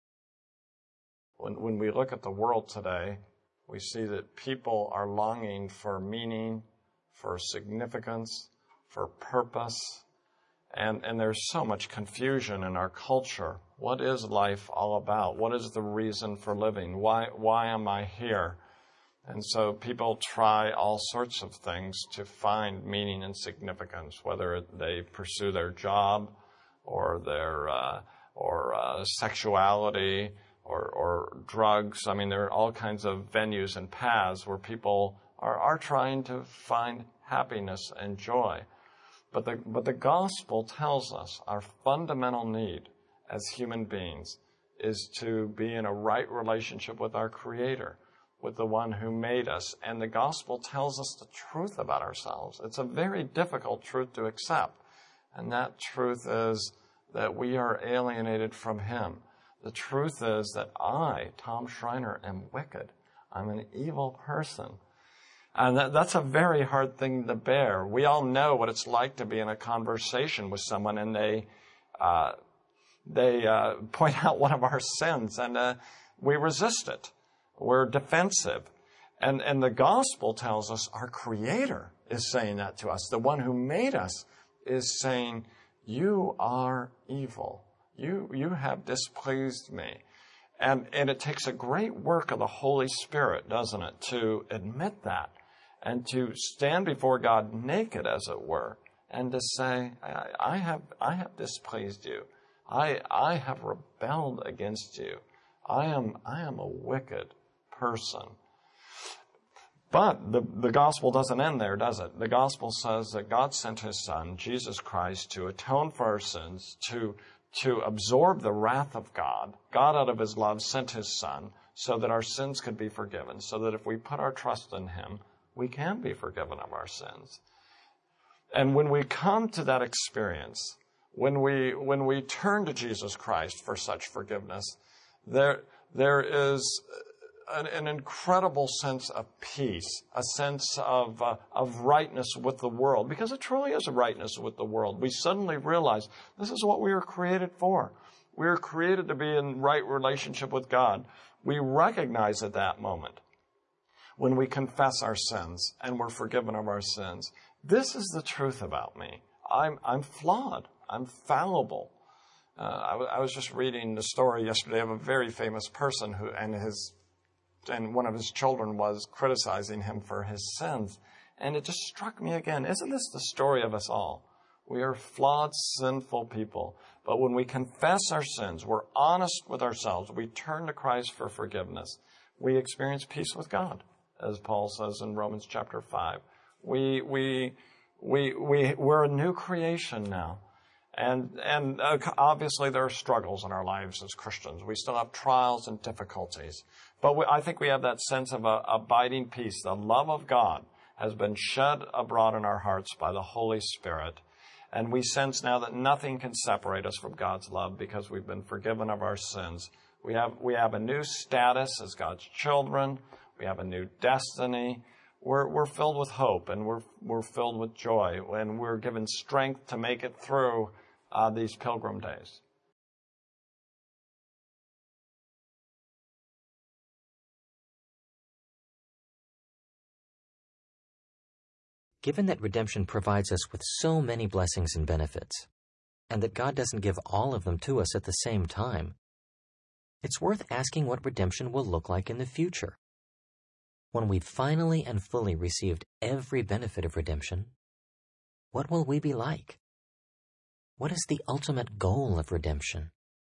When, when we look at the world today, we see that people are longing for meaning, for significance, for purpose, and, and there's so much confusion in our culture. What is life all about? What is the reason for living? Why, why am I here? And so people try all sorts of things to find meaning and significance, whether they pursue their job or their uh, or uh, sexuality or, or drugs. I mean, there are all kinds of venues and paths where people are, are trying to find happiness and joy. But the, but the gospel tells us our fundamental need as human beings is to be in a right relationship with our Creator, with the one who made us. And the gospel tells us the truth about ourselves. It's a very difficult truth to accept. And that truth is that we are alienated from him. The truth is that I, Tom Schreiner, am wicked. I'm an evil person. And that, that's a very hard thing to bear. We all know what it's like to be in a conversation with someone and they uh, they uh, point out one of our sins, and uh, we resist it. We're defensive. And, and the gospel tells us our Creator is saying that to us. The one who made us is saying, you are evil. You, you have displeased me. And, and it takes a great work of the Holy Spirit, doesn't it, to admit that and to stand before God naked, as it were, and to say, I, I have, I have displeased you. I, I have rebelled against you. I am, I am a wicked person. But the, the gospel doesn't end there, does it? The gospel says that God sent His Son, Jesus Christ, to atone for our sins, to, to absorb the wrath of God. God, out of His love, sent His Son so that our sins could be forgiven, so that if we put our trust in Him, we can be forgiven of our sins. And when we come to that experience, when we, when we turn to Jesus Christ for such forgiveness, there, there is An, an incredible sense of peace, a sense of, uh, of rightness with the world, because it truly is a rightness with the world. We suddenly realize this is what we were created for. We were created to be in right relationship with God. We recognize at that moment, when we confess our sins and we're forgiven of our sins, this is the truth about me. I'm, I'm flawed. I'm fallible. Uh, I, w- I was just reading the story yesterday of a very famous person who, and his and one of his children was criticizing him for his sins. And it just struck me again. Isn't this the story of us all? We are flawed, sinful people. But when we confess our sins, we're honest with ourselves, we turn to Christ for forgiveness, we experience peace with God, as Paul says in Romans chapter five. We, we, we, we, we're a new creation now. And, and uh, obviously there are struggles in our lives as Christians. We still have trials and difficulties. But we, I think we have that sense of a, abiding peace. The love of God has been shed abroad in our hearts by the Holy Spirit. And we sense now that nothing can separate us from God's love because we've been forgiven of our sins. We have, we have a new status as God's children. We have a new destiny. We're, we're filled with hope, and we're, we're filled with joy, and we're given strength to make it through uh, these pilgrim days. Given that redemption provides us with so many blessings and benefits, and that God doesn't give all of them to us at the same time, it's worth asking what redemption will look like in the future. When we've finally and fully received every benefit of redemption, what will we be like? What is the ultimate goal of redemption?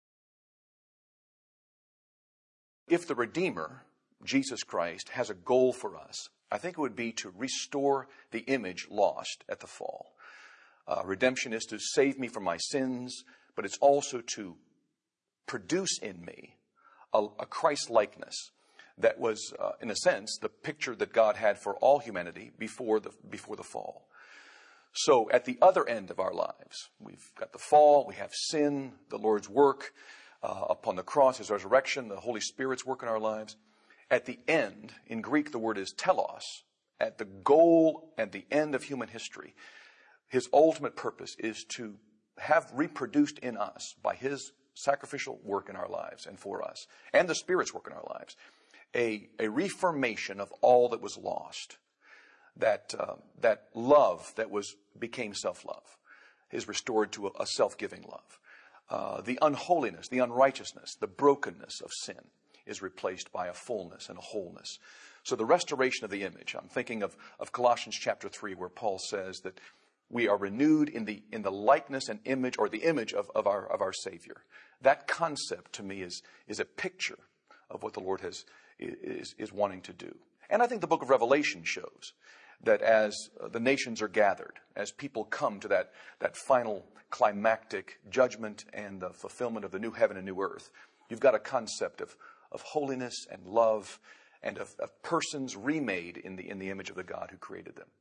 If the Redeemer, Jesus Christ, has a goal for us, I think it would be to restore the image lost at the fall. Uh, redemption is to save me from my sins, but it's also to produce in me a, a Christ-likeness that was, uh, in a sense, the picture that God had for all humanity before the, before the fall. So at the other end of our lives, we've got the fall, we have sin, the Lord's work uh, upon the cross, His resurrection, the Holy Spirit's work in our lives. At the end, in Greek the word is telos, at the goal and the end of human history, His ultimate purpose is to have reproduced in us by His sacrificial work in our lives and for us, and the Spirit's work in our lives, a, a reformation of all that was lost. That, uh, that love that was became self-love is restored to a, a self-giving love. Uh, the unholiness, the unrighteousness, the brokenness of sin is replaced by a fullness and a wholeness. So the restoration of the image, I'm thinking of, of Colossians chapter three, where Paul says that we are renewed in the in the likeness and image, or the image of, of our of our Savior. That concept to me is is a picture of what the Lord has is, is wanting to do. And I think the book of Revelation shows that as the nations are gathered, as people come to that, that final climactic judgment and the fulfillment of the new heaven and new earth, you've got a concept of, of holiness and love and of, of persons remade in the, in the image of the God who created them.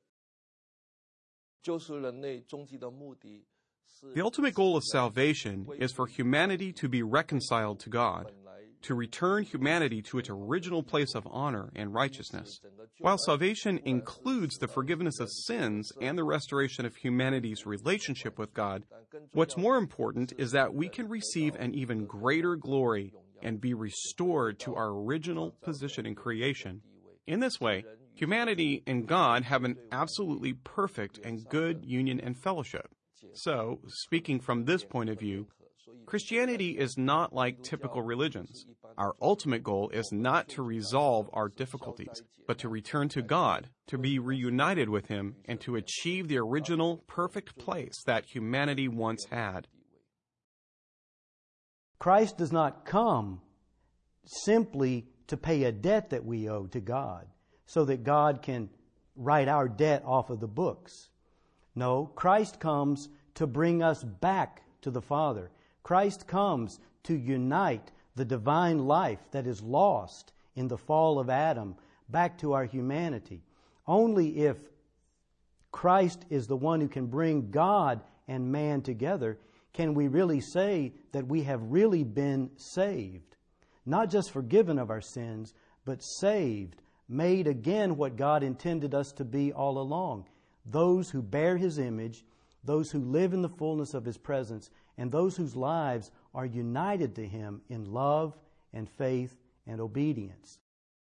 The ultimate goal of salvation is for humanity to be reconciled to God. to return humanity to its original place of honor and righteousness. While salvation includes the forgiveness of sins and the restoration of humanity's relationship with God, what's more important is that we can receive an even greater glory and be restored to our original position in creation. In this way, humanity and God have an absolutely perfect and good union and fellowship. So, speaking from this point of view, Christianity is not like typical religions. Our ultimate goal is not to resolve our difficulties, but to return to God, to be reunited with Him, and to achieve the original perfect place that humanity once had. Christ does not come simply to pay a debt that we owe to God, so that God can write our debt off of the books. No, Christ comes to bring us back to the Father. Christ comes to unite the divine life that is lost in the fall of Adam back to our humanity. Only if Christ is the one who can bring God and man together can we really say that we have really been saved. Not just forgiven of our sins, but saved, made again what God intended us to be all along. Those who bear His image, those who live in the fullness of His presence, and those whose lives are united to Him in love and faith and obedience.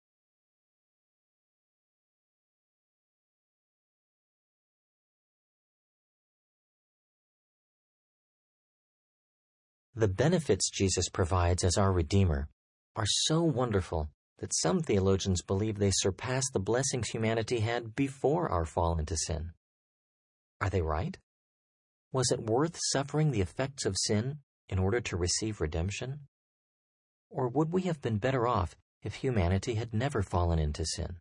The benefits Jesus provides as our Redeemer are so wonderful that some theologians believe they surpass the blessings humanity had before our fall into sin. Are they right? Was it worth suffering the effects of sin in order to receive redemption? Or would we have been better off if humanity had never fallen into sin?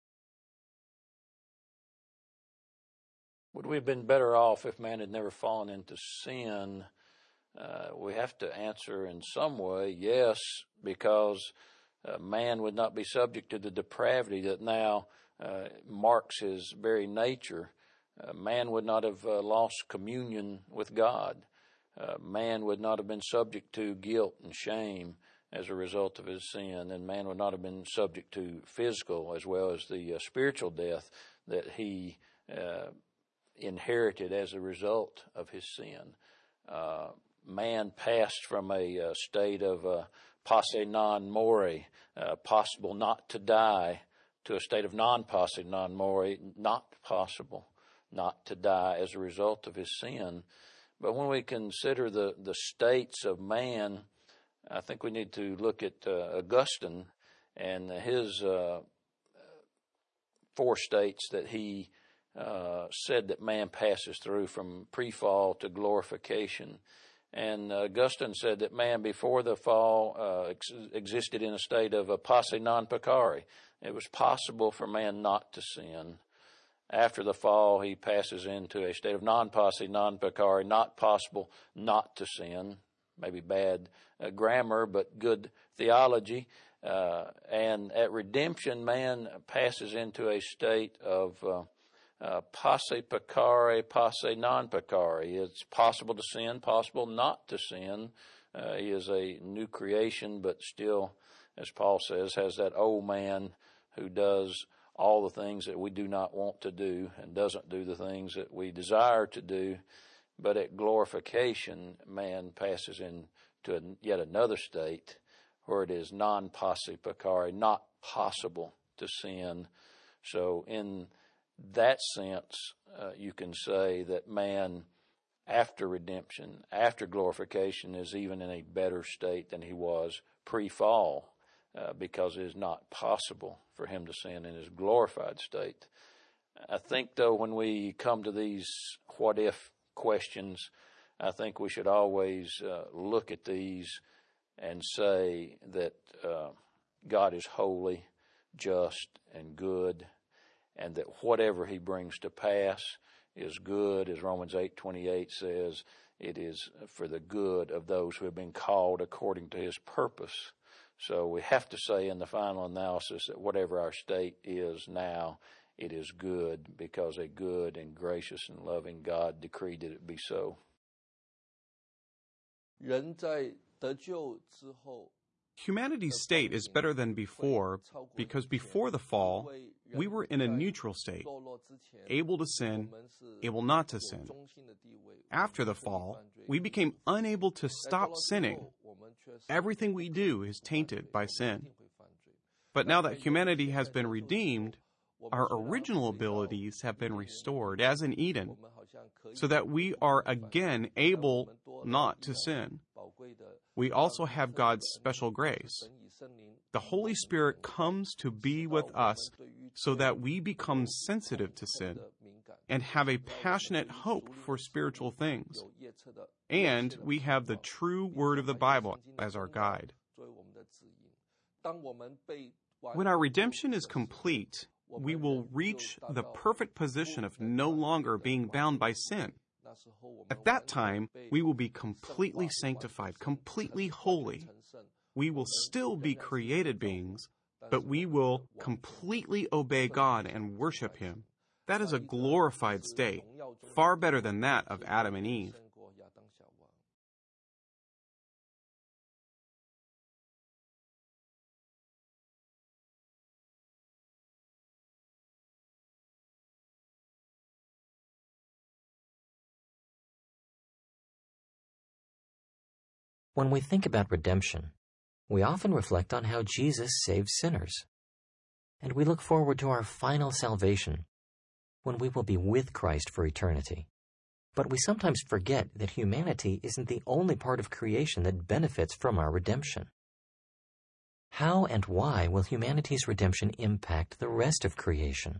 Would we have been better off if man had never fallen into sin? Uh, we have to answer in some way, yes, because uh, man would not be subject to the depravity that now uh, marks his very nature. Uh, man would not have uh, lost communion with God. Uh, man would not have been subject to guilt and shame as a result of his sin, and man would not have been subject to physical as well as the uh, spiritual death that he uh, inherited as a result of his sin. Uh, man passed from a uh, state of uh, posse non more, uh, possible not to die, to a state of non posse non more, not possible not to die as a result of his sin. But when we consider the, the states of man, I think we need to look at uh, Augustine and his uh, four states that he uh, said that man passes through from pre-fall to glorification. And uh, Augustine said that man before the fall uh, ex- existed in a state of a posse non peccare. It was possible for man not to sin. After the fall, he passes into a state of non-posse, non-peccare, not possible not to sin. Maybe bad uh, grammar, but good theology. Uh, and at redemption, man passes into a state of uh, uh, posse peccare, posse non-peccare. It's possible to sin, possible not to sin. Uh, he is a new creation, but still, as Paul says, has that old man who does all the things that we do not want to do and doesn't do the things that we desire to do. But at glorification, man passes into a, yet another state where it is non-posse peccare, not possible to sin. So in that sense, uh, you can say that man, after redemption, after glorification, is even in a better state than he was pre-fall. Uh, because it is not possible for him to sin in his glorified state. I think, though, when we come to these what-if questions, I think we should always uh, look at these and say that uh, God is holy, just, and good, and that whatever He brings to pass is good. As Romans eight twenty-eight says, it is for the good of those who have been called according to His purpose. So we have to say in the final analysis that whatever our state is now, it is good because a good and gracious and loving God decreed that it be so. 人在得救之后 Humanity's state is better than before because before the fall, we were in a neutral state, able to sin, able not to sin. After the fall, we became unable to stop sinning. Everything we do is tainted by sin. But now that humanity has been redeemed, our original abilities have been restored, as in Eden, so that we are again able not to sin. We also have God's special grace. The Holy Spirit comes to be with us so that we become sensitive to sin and have a passionate hope for spiritual things. And we have the true word of the Bible as our guide. When our redemption is complete, we will reach the perfect position of no longer being bound by sin. At that time, we will be completely sanctified, completely holy. We will still be created beings, but we will completely obey God and worship Him. That is a glorified state, far better than that of Adam and Eve. When we think about redemption, we often reflect on how Jesus saves sinners. And we look forward to our final salvation, when we will be with Christ for eternity. But we sometimes forget that humanity isn't the only part of creation that benefits from our redemption. How and why will humanity's redemption impact the rest of creation?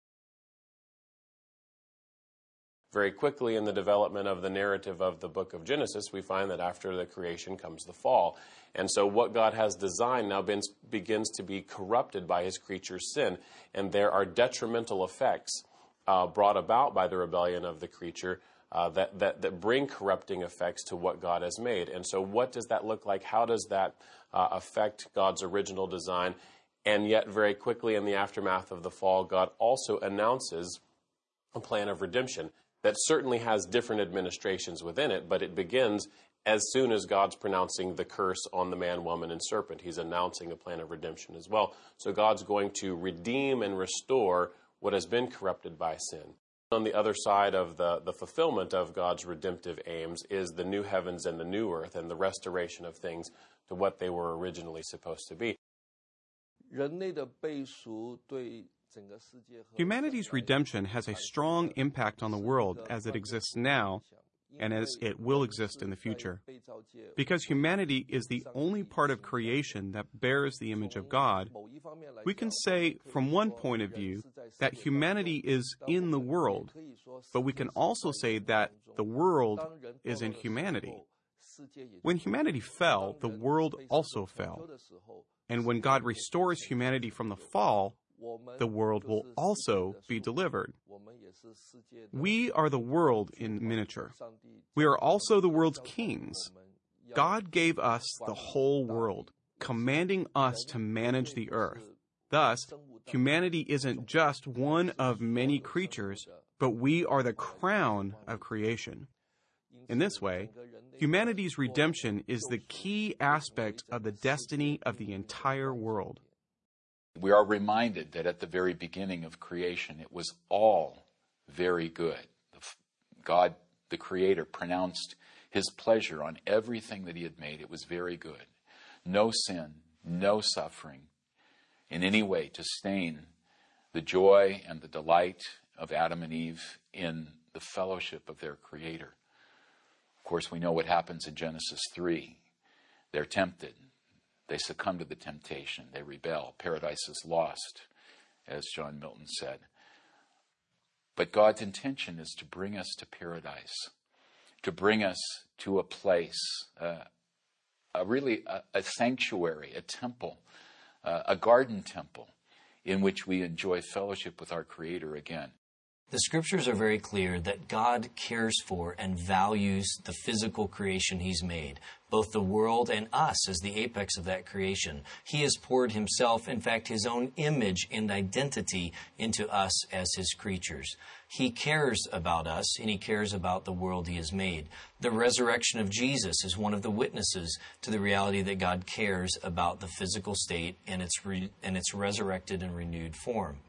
Very quickly in the development of the narrative of the book of Genesis, we find that after the creation comes the fall. And so what God has designed now begins to be corrupted by His creature's sin. And there are detrimental effects uh, brought about by the rebellion of the creature uh, that, that, that bring corrupting effects to what God has made. And so what does that look like? How does that uh, affect God's original design? And yet very quickly in the aftermath of the fall, God also announces a plan of redemption that certainly has different administrations within it, but it begins as soon as God's pronouncing the curse on the man, woman, and serpent. He's announcing a plan of redemption as well. So God's going to redeem and restore what has been corrupted by sin. On the other side of the, the fulfillment of God's redemptive aims is the new heavens and the new earth and the restoration of things to what they were originally supposed to be. Humanity's redemption has a strong impact on the world as it exists now and as it will exist in the future. Because humanity is the only part of creation that bears the image of God, we can say from one point of view that humanity is in the world, but we can also say that the world is in humanity. When humanity fell, the world also fell. And when God restores humanity from the fall, the world will also be delivered. We are the world in miniature. We are also the world's kings. God gave us the whole world, commanding us to manage the earth. Thus, humanity isn't just one of many creatures, but we are the crown of creation. In this way, humanity's redemption is the key aspect of the destiny of the entire world. We are reminded that at the very beginning of creation, it was all very good. God, the Creator, pronounced His pleasure on everything that He had made. It was very good. No sin, no suffering in any way to stain the joy and the delight of Adam and Eve in the fellowship of their Creator. Of course, we know what happens in Genesis three. They're tempted. They succumb to the temptation. They rebel. Paradise is lost, as John Milton said. But God's intention is to bring us to paradise, to bring us to a place, uh, a really a, a sanctuary, a temple, uh, a garden temple, in which we enjoy fellowship with our Creator again. The scriptures are very clear that God cares for and values the physical creation He's made, both the world and us as the apex of that creation. He has poured Himself, in fact, His own image and identity into us as His creatures. He cares about us, and He cares about the world He has made. The resurrection of Jesus is one of the witnesses to the reality that God cares about the physical state and its, re- and its resurrected and renewed form.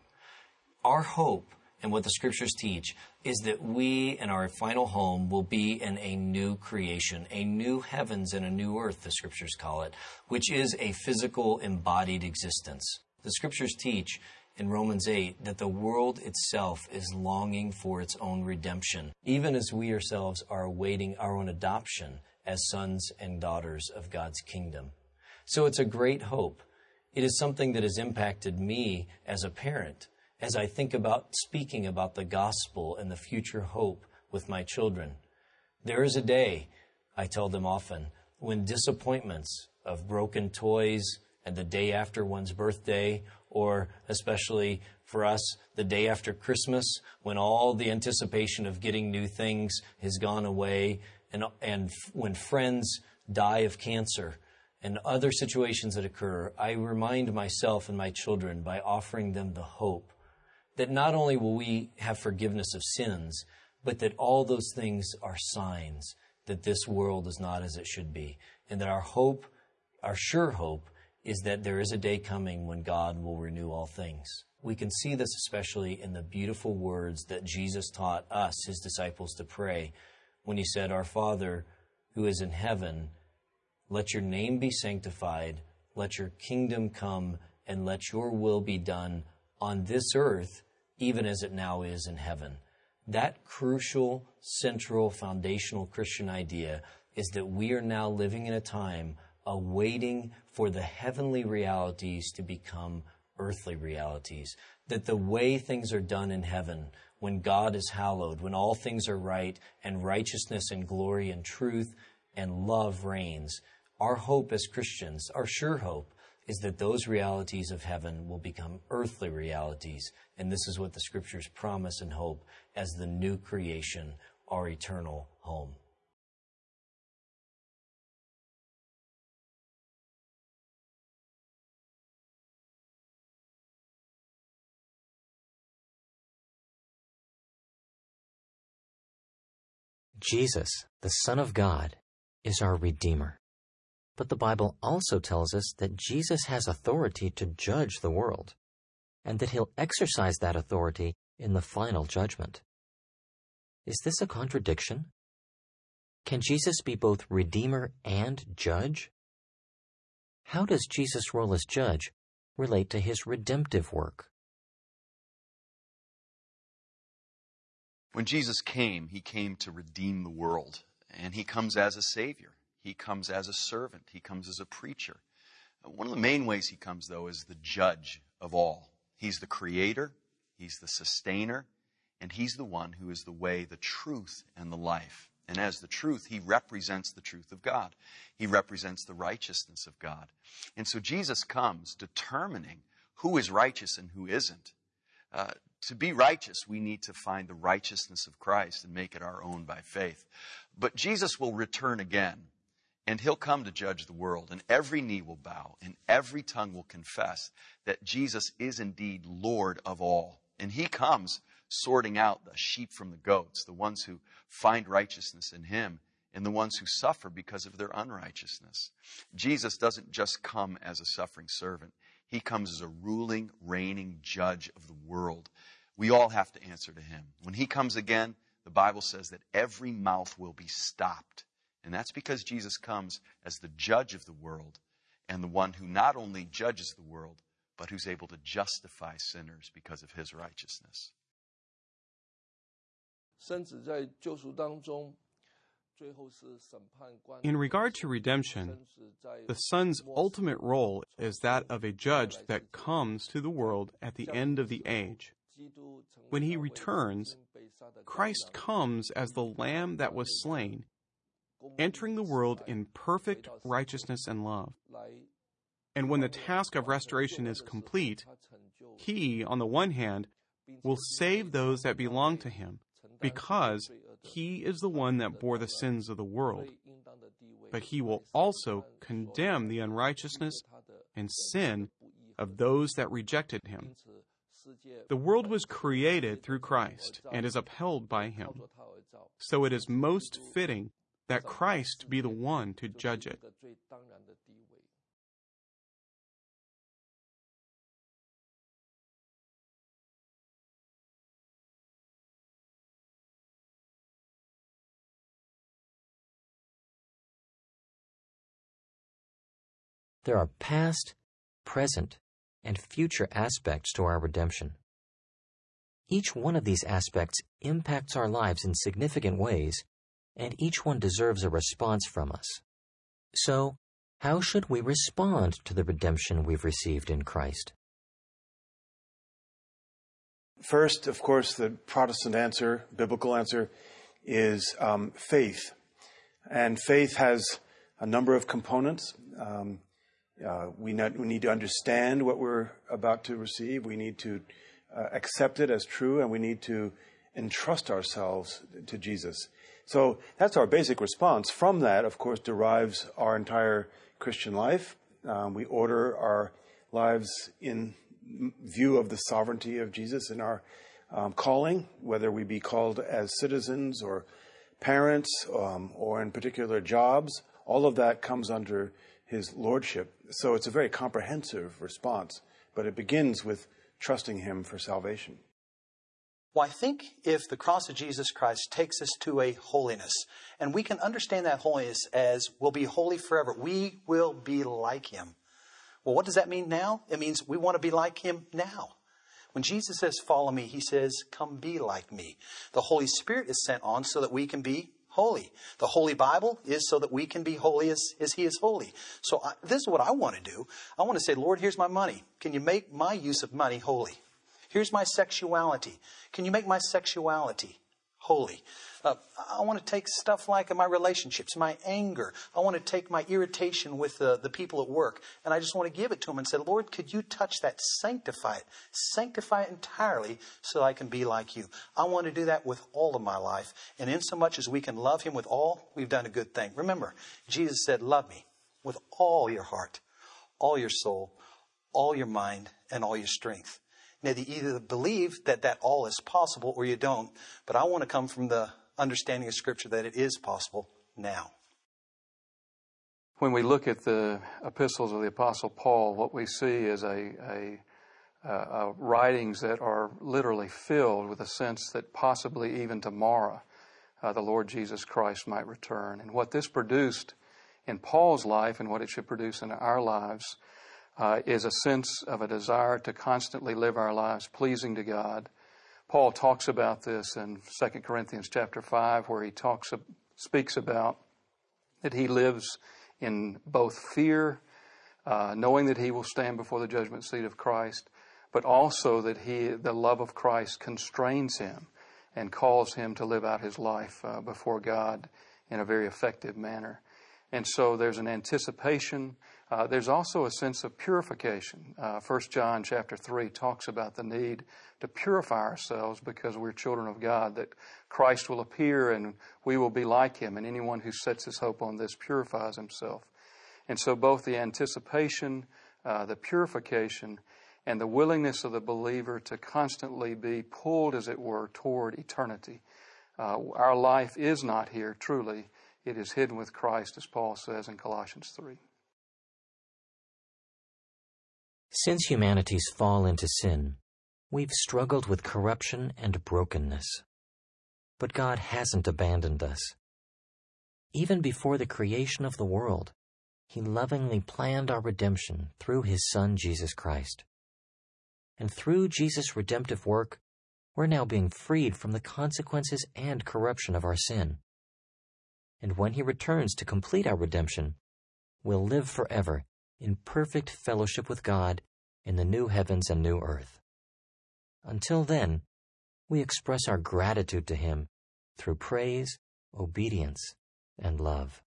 Our hope, and what the scriptures teach, is that we and our final home will be in a new creation, a new heavens and a new earth, the scriptures call it, which is a physical embodied existence. The scriptures teach in Romans eight that the world itself is longing for its own redemption, even as we ourselves are awaiting our own adoption as sons and daughters of God's kingdom. So it's a great hope. It is something that has impacted me as a parent, as I think about speaking about the gospel and the future hope with my children. There is a day, I tell them often, when disappointments of broken toys and the day after one's birthday, or especially for us, the day after Christmas, when all the anticipation of getting new things has gone away, and, and when friends die of cancer, and other situations that occur, I remind myself and my children by offering them the hope that not only will we have forgiveness of sins, but that all those things are signs that this world is not as it should be, and that our hope, our sure hope, is that there is a day coming when God will renew all things. We can see this especially in the beautiful words that Jesus taught us, His disciples, to pray when He said, "Our Father who is in heaven, let your name be sanctified, let your kingdom come, and let your will be done on this earth, even as it now is in heaven." That crucial, central, foundational Christian idea is that we are now living in a time awaiting for the heavenly realities to become earthly realities. That the way things are done in heaven, when God is hallowed, when all things are right, and righteousness and glory and truth and love reigns, our hope as Christians, our sure hope, is that those realities of heaven will become earthly realities. And this is what the scriptures promise and hope as the new creation, our eternal home. Jesus, the Son of God, is our Redeemer. But the Bible also tells us that Jesus has authority to judge the world, and that He'll exercise that authority in the final judgment. Is this a contradiction? Can Jesus be both Redeemer and Judge? How does Jesus' role as Judge relate to His redemptive work? When Jesus came, He came to redeem the world, and He comes as a Savior. He comes as a servant. He comes as a preacher. One of the main ways He comes, though, is the judge of all. He's the creator, He's the sustainer, and He's the one who is the way, the truth, and the life. And as the truth, He represents the truth of God. He represents the righteousness of God. And so Jesus comes determining who is righteous and who isn't. Uh, to be righteous, we need to find the righteousness of Christ and make it our own by faith. But Jesus will return again. And He'll come to judge the world, and every knee will bow, and every tongue will confess that Jesus is indeed Lord of all. And He comes sorting out the sheep from the goats, the ones who find righteousness in Him, and the ones who suffer because of their unrighteousness. Jesus doesn't just come as a suffering servant. He comes as a ruling, reigning judge of the world. We all have to answer to Him. When He comes again, the Bible says that every mouth will be stopped. And that's because Jesus comes as the judge of the world, and the one who not only judges the world, but who's able to justify sinners because of His righteousness. In regard to redemption, the Son's ultimate role is that of a judge that comes to the world at the end of the age. When He returns, Christ comes as the Lamb that was slain, entering the world in perfect righteousness and love. And when the task of restoration is complete, He, on the one hand, will save those that belong to him, because he is the one that bore the sins of the world. But he will also condemn the unrighteousness and sin of those that rejected him. The world was created through Christ and is upheld by him. So it is most fitting that Christ be the one to judge it. There are past, present, and future aspects to our redemption. Each one of these aspects impacts our lives in significant ways, and each one deserves a response from us. So, how should we respond to the redemption we've received in Christ? First, of course, the Protestant answer, biblical answer, is um, faith. And faith has a number of components. Um, Uh, we, not, we need to understand what we're about to receive. We need to uh, accept it as true, and we need to entrust ourselves to Jesus. So that's our basic response. From that, of course, derives our entire Christian life. Um, we order our lives in view of the sovereignty of Jesus in our um, calling, whether we be called as citizens or parents um, or in particular jobs. All of that comes under his lordship. So it's a very comprehensive response, but it begins with trusting him for salvation. Well, I think if the cross of Jesus Christ takes us to a holiness, and we can understand that holiness as we'll be holy forever, we will be like him. Well, what does that mean now? It means we want to be like him now. When Jesus says, follow me, he says, come be like me. The Holy Spirit is sent on so that we can be holy. The Holy Bible is so that we can be holy as, as he is holy. So I, this is what I want to do. I want to say, Lord, here's my money. Can you make my use of money holy? Here's my sexuality. Can you make my sexuality holy? Uh, I want to take stuff like my relationships, my anger. I want to take my irritation with uh, the people at work, and I just want to give it to him and say, Lord, could you touch that? Sanctify it. Sanctify it entirely so I can be like you. I want to do that with all of my life. And in so much as we can love him with all, we've done a good thing. Remember, Jesus said, love me with all your heart, all your soul, all your mind, and all your strength. Now, you either believe that that all is possible or you don't, but I want to come from the understanding of Scripture that it is possible now. When we look at the epistles of the Apostle Paul, what we see is a, a, a, a writings that are literally filled with a sense that possibly even tomorrow uh, the Lord Jesus Christ might return. And what this produced in Paul's life and what it should produce in our lives uh, is a sense of a desire to constantly live our lives pleasing to God. Paul talks about this in Second Corinthians chapter five, where he talks, speaks about that he lives in both fear, uh, knowing that he will stand before the judgment seat of Christ, but also that he, the love of Christ constrains him and calls him to live out his life uh, before God in a very effective manner. And so there's an anticipation. Uh, there's also a sense of purification. Uh, First John chapter three talks about the need to purify ourselves because we're children of God, that Christ will appear and we will be like him, and anyone who sets his hope on this purifies himself. And so both the anticipation, uh, the purification, and the willingness of the believer to constantly be pulled, as it were, toward eternity. Uh, our life is not here, truly. It is hidden with Christ, as Paul says in Colossians three. Since humanity's fall into sin, we've struggled with corruption and brokenness. But God hasn't abandoned us. Even before the creation of the world, he lovingly planned our redemption through his Son, Jesus Christ. And through Jesus' redemptive work, we're now being freed from the consequences and corruption of our sin. And when he returns to complete our redemption, we'll live forever in perfect fellowship with God in the new heavens and new earth. Until then, we express our gratitude to him through praise, obedience, and love.